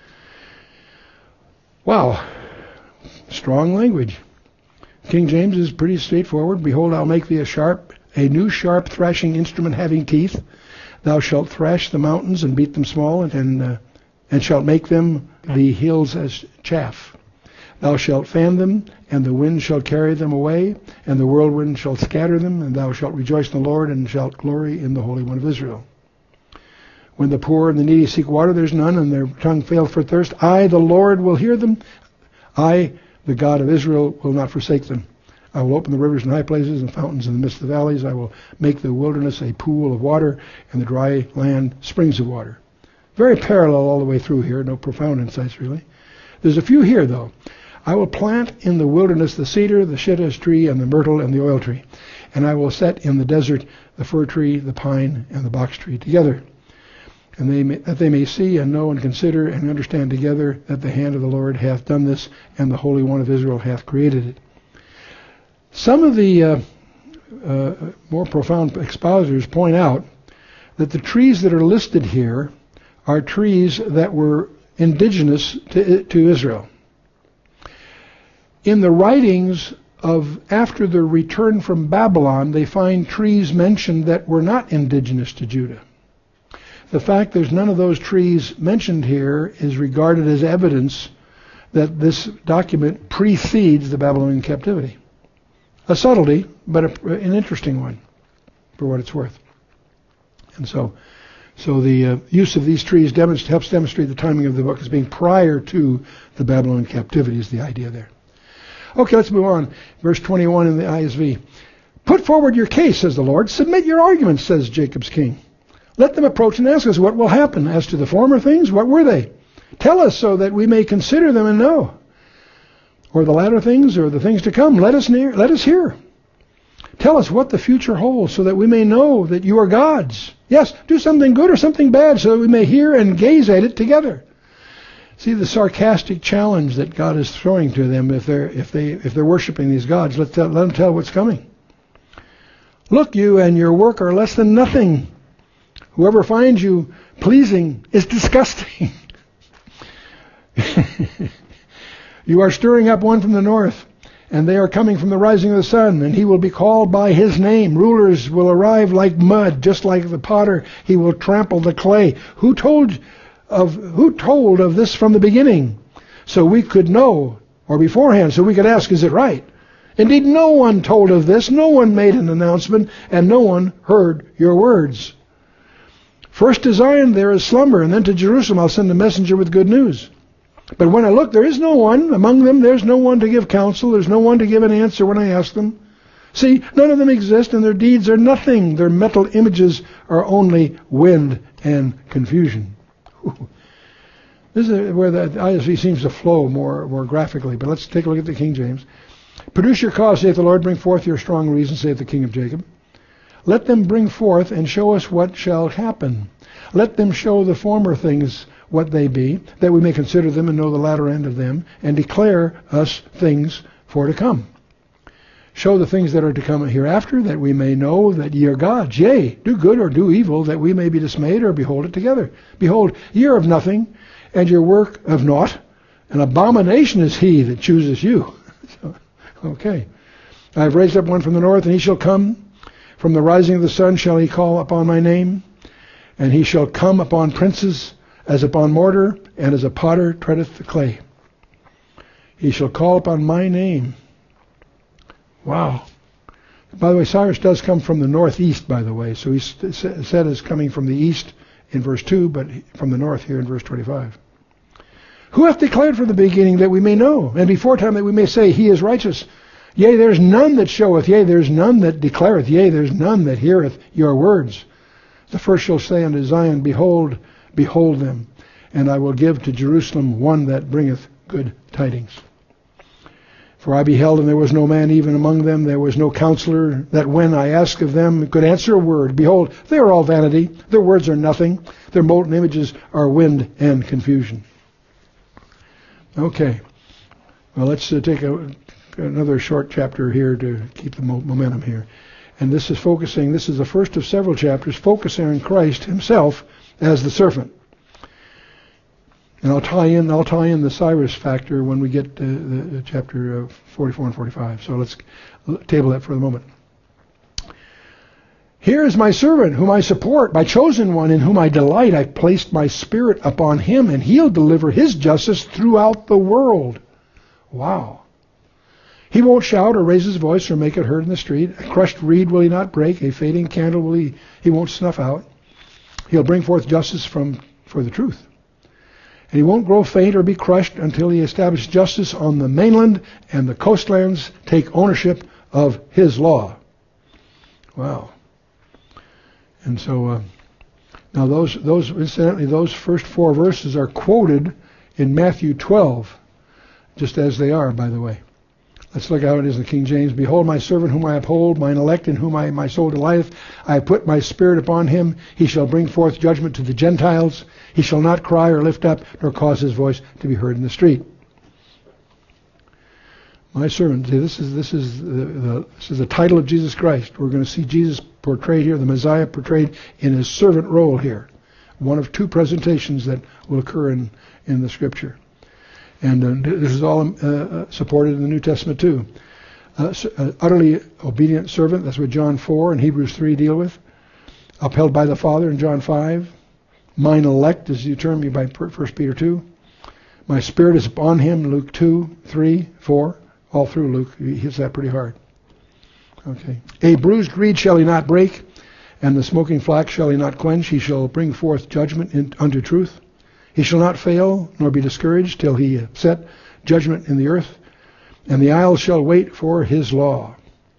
Wow. Strong language. King James is pretty straightforward. Behold, I'll make thee a new sharp thrashing instrument having teeth. Thou shalt thrash the mountains and beat them small, and shalt make them the hills as chaff. Thou shalt fan them, and the wind shall carry them away, and the whirlwind shall scatter them, and thou shalt rejoice in the Lord, and shalt glory in the Holy One of Israel. When the poor and the needy seek water, there is none, and their tongue faileth for thirst. I, the Lord, will hear them. I, the God of Israel, will not forsake them. I will open the rivers in high places and fountains in the midst of the valleys. I will make the wilderness a pool of water, and the dry land springs of water. Very parallel all the way through here. No profound insights, really. There's a few here, though. I will plant in the wilderness the cedar, the shittah tree, and the myrtle, and the oil tree. And I will set in the desert the fir tree, the pine, and the box tree together. And that they may see and know and consider and understand together that the hand of the Lord hath done this, and the Holy One of Israel hath created it. Some of the more profound expositors point out that the trees that are listed here are trees that were indigenous to Israel. In the writings of after the return from Babylon, they find trees mentioned that were not indigenous to Judah. The fact there's none of those trees mentioned here is regarded as evidence that this document precedes the Babylonian captivity. A subtlety, but an interesting one, for what it's worth. And so the use of these trees helps demonstrate the timing of the book as being prior to the Babylonian captivity is the idea there. Okay, let's move on. Verse 21 in the ISV. Put forward your case, says the Lord. Submit your arguments, says Jacob's king. Let them approach and ask us what will happen. As to the former things, what were they? Tell us so that we may consider them and know. Or the latter things, or the things to come. Let us hear. Tell us what the future holds so that we may know that you are gods. Yes, do something good or something bad so that we may hear and gaze at it together. See the sarcastic challenge that God is throwing to them if they're worshiping these gods. Let them tell what's coming. Look, you and your work are less than nothing. Whoever finds you pleasing is disgusting. You are stirring up one from the north, and they are coming from the rising of the sun, and he will be called by his name. Rulers will arrive like mud, just like the potter. He will trample the clay. Who told of this from the beginning, so we could know, or beforehand, so we could ask, is it right? Indeed, no one told of this, no one made an announcement, and no one heard your words. First to Zion there is slumber, and then to Jerusalem I'll send a messenger with good news. But when I look, there is no one. Among them there's no one to give counsel, there's no one to give an answer when I ask them. See, none of them exist, and their deeds are nothing. Their mental images are only wind and confusion. This is where the ISV seems to flow more graphically, but let's take a look at the King James. Produce your cause, saith the Lord, bring forth your strong reason, saith the King of Jacob. Let them bring forth and show us what shall happen. Let them show the former things what they be, that we may consider them and know the latter end of them, and declare us things for to come. Show the things that are to come hereafter, that we may know that ye are gods. Yea, do good or do evil, that we may be dismayed or behold it together. Behold, ye are of nothing, and your work of naught. An abomination is he that chooses you. Okay. I have raised up one from the north, and he shall come. From the rising of the sun shall he call upon my name, and he shall come upon princes as upon mortar, and as a potter treadeth the clay. He shall call upon my name. Wow. By the way, Cyrus does come from the northeast, by the way. So he's said as coming from the east in verse 2, but from the north here in verse 25. Who hath declared from the beginning that we may know, and before time that we may say, he is righteous? Yea, there's none that showeth, yea, there's none that declareth, yea, there's none that heareth your words. The first shall say unto Zion, Behold, behold them, and I will give to Jerusalem one that bringeth good tidings. For I beheld, and there was no man even among them, there was no counselor, that when I asked of them could answer a word. Behold, they are all vanity, their words are nothing, their molten images are wind and confusion. Okay, well, let's take another short chapter here to keep the momentum here. And this is the first of several chapters focusing on Christ himself as the servant. And I'll tie in the Cyrus factor when we get to the chapter 44 and 45. So let's table that for the moment. Here is my servant whom I support, my chosen one in whom I delight. I've placed my spirit upon him, and he'll deliver his justice throughout the world. Wow. He won't shout or raise his voice or make it heard in the street. A crushed reed will he not break, a fading candle he won't snuff out. He'll bring forth justice for the truth. And he won't grow faint or be crushed until he establishes justice on the mainland and the coastlands take ownership of his law. Wow. And so now those first four verses are quoted in Matthew 12, just as they are, by the way. Let's look how it is in the King James. Behold, my servant whom I uphold, mine elect in whom my soul delighteth. I have put my spirit upon him. He shall bring forth judgment to the Gentiles. He shall not cry or lift up, nor cause his voice to be heard in the street. My servant. See, this is the title of Jesus Christ. We're going to see Jesus portrayed here, the Messiah portrayed in his servant role here. One of two presentations that will occur in the Scripture. And this is all supported in the New Testament too. Utterly obedient servant, that's what John 4 and Hebrews 3 deal with. Upheld by the Father in John 5. Mine elect, as you term me by 1 Peter 2. My spirit is upon him, Luke 2, 3, 4. All through Luke, he hits that pretty hard. Okay. A bruised reed shall he not break, and the smoking flax shall he not quench. He shall bring forth judgment unto truth. He shall not fail, nor be discouraged, till he set judgment in the earth, and the isles shall wait for his law.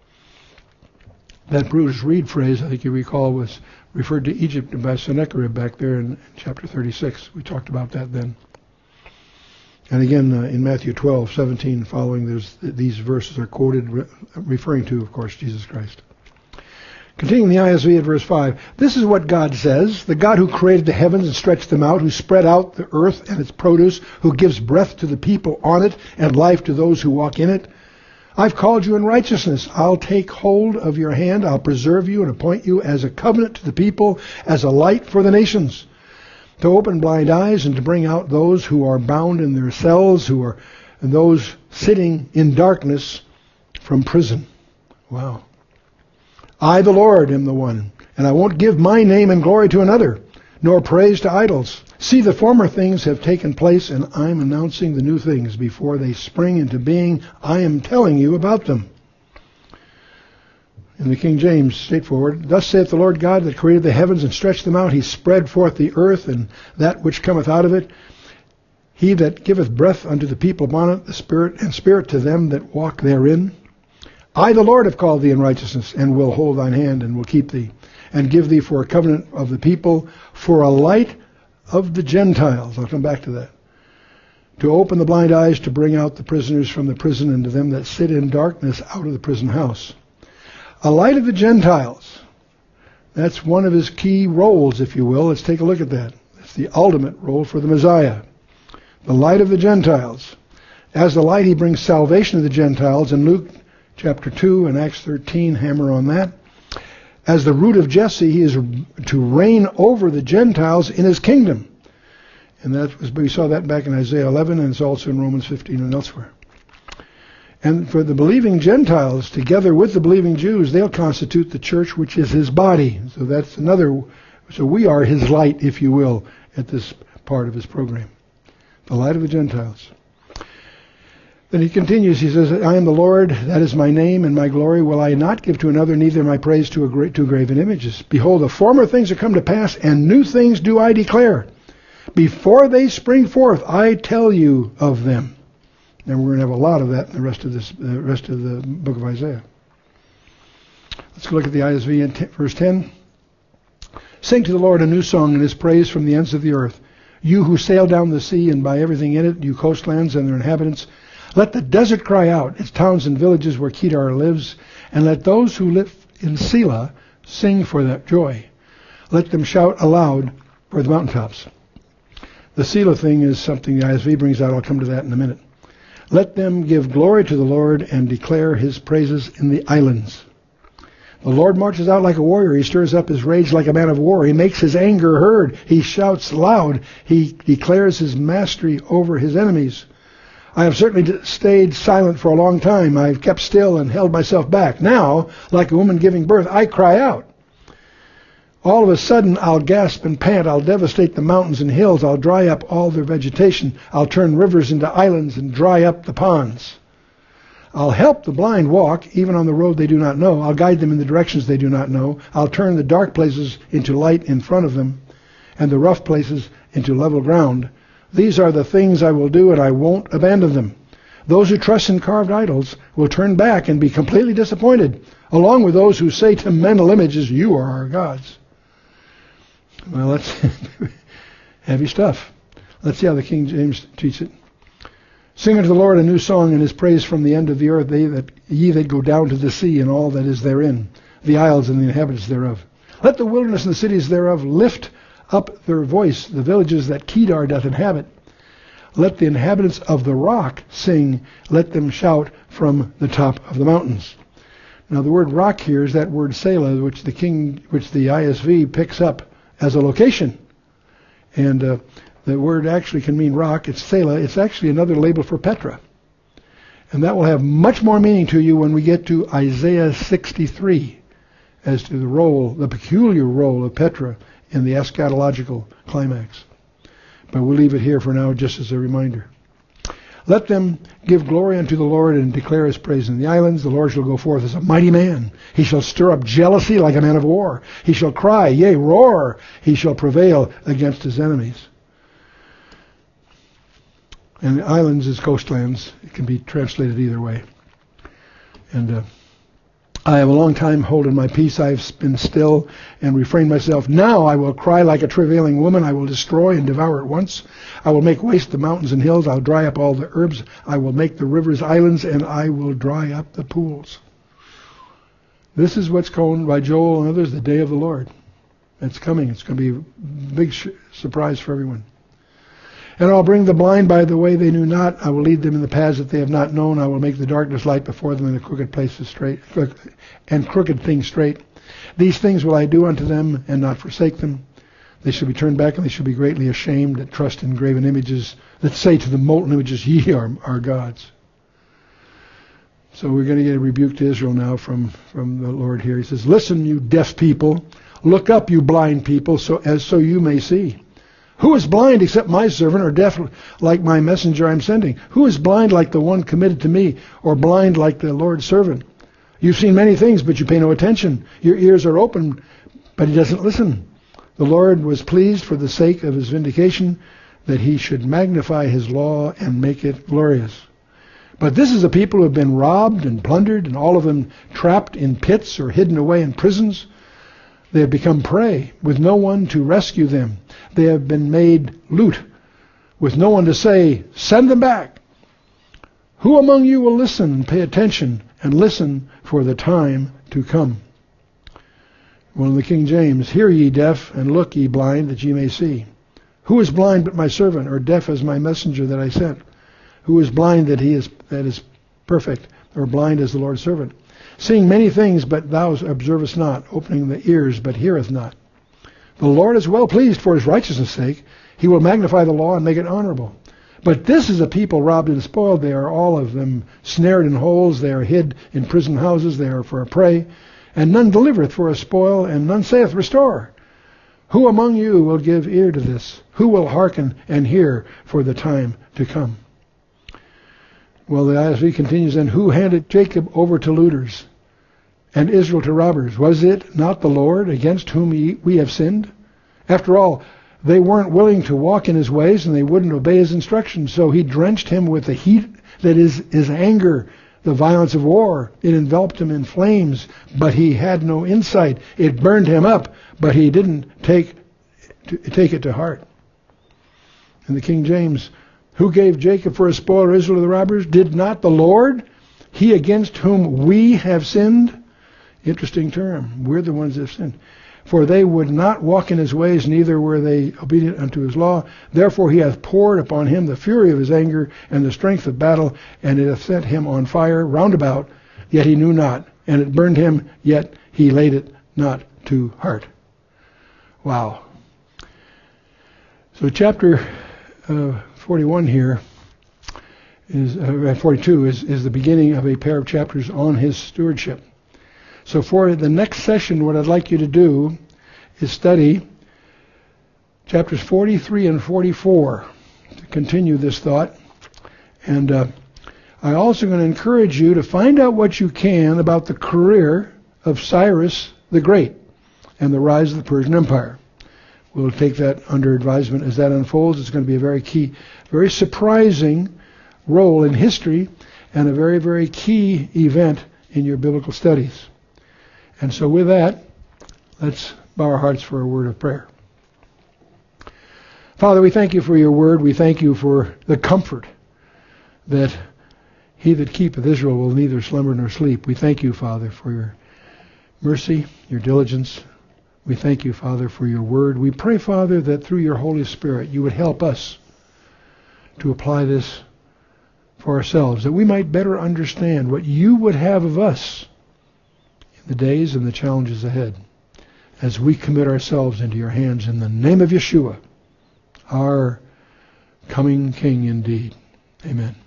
That bruised reed phrase, I think you recall, was referred to Egypt by Sennacherib back there in chapter 36. We talked about that then. And again, in Matthew 12, 17, following, these verses are quoted, referring to, of course, Jesus Christ. Continuing the ISV at verse 5, this is what God says, the God who created the heavens and stretched them out, who spread out the earth and its produce, who gives breath to the people on it and life to those who walk in it. I've called you in righteousness. I'll take hold of your hand. I'll preserve you and appoint you as a covenant to the people, as a light for the nations, to open blind eyes and to bring out those who are bound in their cells, and those sitting in darkness from prison. Wow. I, the Lord, am the one, and I won't give my name and glory to another, nor praise to idols. See, the former things have taken place, and I'm announcing the new things before they spring into being. I am telling you about them. In the King James, straightforward, thus saith the Lord God that created the heavens and stretched them out. He spread forth the earth and that which cometh out of it. He that giveth breath unto the people upon it, the spirit, and spirit to them that walk therein. I, the Lord, have called thee in righteousness, and will hold thine hand, and will keep thee, and give thee for a covenant of the people, for a light of the Gentiles. I'll come back to that. To open the blind eyes, to bring out the prisoners from the prison, and to them that sit in darkness out of the prison house. A light of the Gentiles. That's one of his key roles, if you will. Let's take a look at that. It's the ultimate role for the Messiah. The light of the Gentiles. As the light, he brings salvation to the Gentiles. In Luke chapter 2 and Acts 13, hammer on that. As the root of Jesse, he is to reign over the Gentiles in his kingdom. And we saw that back in Isaiah 11, and it's also in Romans 15 and elsewhere. And for the believing Gentiles, together with the believing Jews, they'll constitute the church, which is his body. So that's so we are his light, if you will, at this part of his program. The light of the Gentiles. Then he continues, he says, I am the Lord, that is my name, and my glory will I not give to another, neither my praise to graven images. Behold, the former things are come to pass, and new things do I declare. Before they spring forth, I tell you of them. And we're going to have a lot of that in the rest of the book of Isaiah. Let's look at the ISV in verse 10. Sing to the Lord a new song and his praise from the ends of the earth. You who sail down the sea and by everything in it, you coastlands and their inhabitants. Let the desert cry out, its towns and villages where Kedar lives, and let those who live in Selah sing for that joy. Let them shout aloud for the mountaintops. The Selah thing is something the ISV brings out. I'll come to that in a minute. Let them give glory to the Lord and declare his praises in the islands. The Lord marches out like a warrior. He stirs up his rage like a man of war. He makes his anger heard. He shouts loud. He declares his mastery over his enemies. I have certainly stayed silent for a long time. I've kept still and held myself back. Now, like a woman giving birth, I cry out. All of a sudden, I'll gasp and pant. I'll devastate the mountains and hills. I'll dry up all their vegetation. I'll turn rivers into islands and dry up the ponds. I'll help the blind walk, even on the road they do not know. I'll guide them in the directions they do not know. I'll turn the dark places into light in front of them, and the rough places into level ground. These are the things I will do, and I won't abandon them. Those who trust in carved idols will turn back and be completely disappointed, along with those who say to mental images, you are our gods. Well, that's heavy stuff. Let's see how the King James treats it. Sing unto the Lord a new song and his praise from the end of the earth, ye that go down to the sea and all that is therein, the isles and the inhabitants thereof. Let the wilderness and the cities thereof lift up their voice, the villages that Kedar doth inhabit. Let the inhabitants of the rock sing, let them shout from the top of the mountains. Now the word rock here is that word Selah, which the ISV picks up as a location. And the word actually can mean rock. It's Selah. It's actually another label for Petra. And that will have much more meaning to you when we get to Isaiah 63 as to the peculiar role of Petra in the eschatological climax. But we'll leave it here for now just as a reminder. Let them give glory unto the Lord and declare his praise in the islands. The Lord shall go forth as a mighty man. He shall stir up jealousy like a man of war. He shall cry, yea, roar. He shall prevail against his enemies. And the islands is coastlands. It can be translated either way. And I have a long time holding my peace. I have been still and refrained myself. Now I will cry like a travailing woman. I will destroy and devour at once. I will make waste the mountains and hills. I'll dry up all the herbs. I will make the rivers islands, and I will dry up the pools. This is what's called by Joel and others the day of the Lord. It's coming. It's going to be a big surprise for everyone. And I'll bring the blind by the way they knew not. I will lead them in the paths that they have not known. I will make the darkness light before them and the crooked places straight, and crooked things straight. These things will I do unto them and not forsake them. They shall be turned back and they shall be greatly ashamed that trust in graven images, that say to the molten images, ye are our gods. So we're going to get a rebuke to Israel now from the Lord here. He says, listen, you deaf people. Look up, you blind people, so you may see. Who is blind except my servant, or deaf like my messenger I'm sending? Who is blind like the one committed to me, or blind like the Lord's servant? You've seen many things, but you pay no attention. Your ears are open, but he doesn't listen. The Lord was pleased for the sake of his vindication that he should magnify his law and make it glorious. But this is a people who have been robbed and plundered, and all of them trapped in pits or hidden away in prisons. They have become prey, with no one to rescue them. They have been made loot, with no one to say, send them back. Who among you will listen and pay attention and listen for the time to come? One of the King James, hear ye deaf, and look ye blind, that ye may see. Who is blind but my servant, or deaf as my messenger that I sent? Who is blind that is perfect, or blind as the Lord's servant? Seeing many things, but thou observest not, opening the ears, but heareth not. The Lord is well pleased for his righteousness' sake. He will magnify the law and make it honorable. But this is a people robbed and spoiled. They are all of them snared in holes. They are hid in prison houses. They are for a prey. And none delivereth for a spoil, and none saith, restore. Who among you will give ear to this? Who will hearken and hear for the time to come? Well, the ISV continues, and who handed Jacob over to looters and Israel to robbers? Was it not the Lord against whom we have sinned? After all, they weren't willing to walk in his ways, and they wouldn't obey his instructions. So he drenched him with the heat that his anger, the violence of war, it enveloped him in flames, but he had no insight. It burned him up, but he didn't take it to heart. In the King James, who gave Jacob for a spoil of Israel to the robbers? Did not the Lord? He against whom we have sinned? Interesting term. We're the ones that have sinned. For they would not walk in his ways, neither were they obedient unto his law. Therefore he hath poured upon him the fury of his anger and the strength of battle, and it hath set him on fire round about, yet he knew not. And it burned him, yet he laid it not to heart. Wow. So chapter 41 here is 42 is the beginning of a pair of chapters on his stewardship. So for the next session, what I'd like you to do is study chapters 43 and 44 to continue this thought. And I'm also going to encourage you to find out what you can about the career of Cyrus the Great and the rise of the Persian Empire. We'll take that under advisement as that unfolds. It's going to be a very key, very surprising role in history and a very, very key event in your biblical studies. And so with that, let's bow our hearts for a word of prayer. Father, we thank you for your word. We thank you for the comfort that he that keepeth Israel will neither slumber nor sleep. We thank you, Father, for your mercy, your diligence. We thank you, Father, for your word. We pray, Father, that through your Holy Spirit you would help us to apply this for ourselves, that we might better understand what you would have of us in the days and the challenges ahead as we commit ourselves into your hands in the name of Yeshua, our coming King indeed. Amen.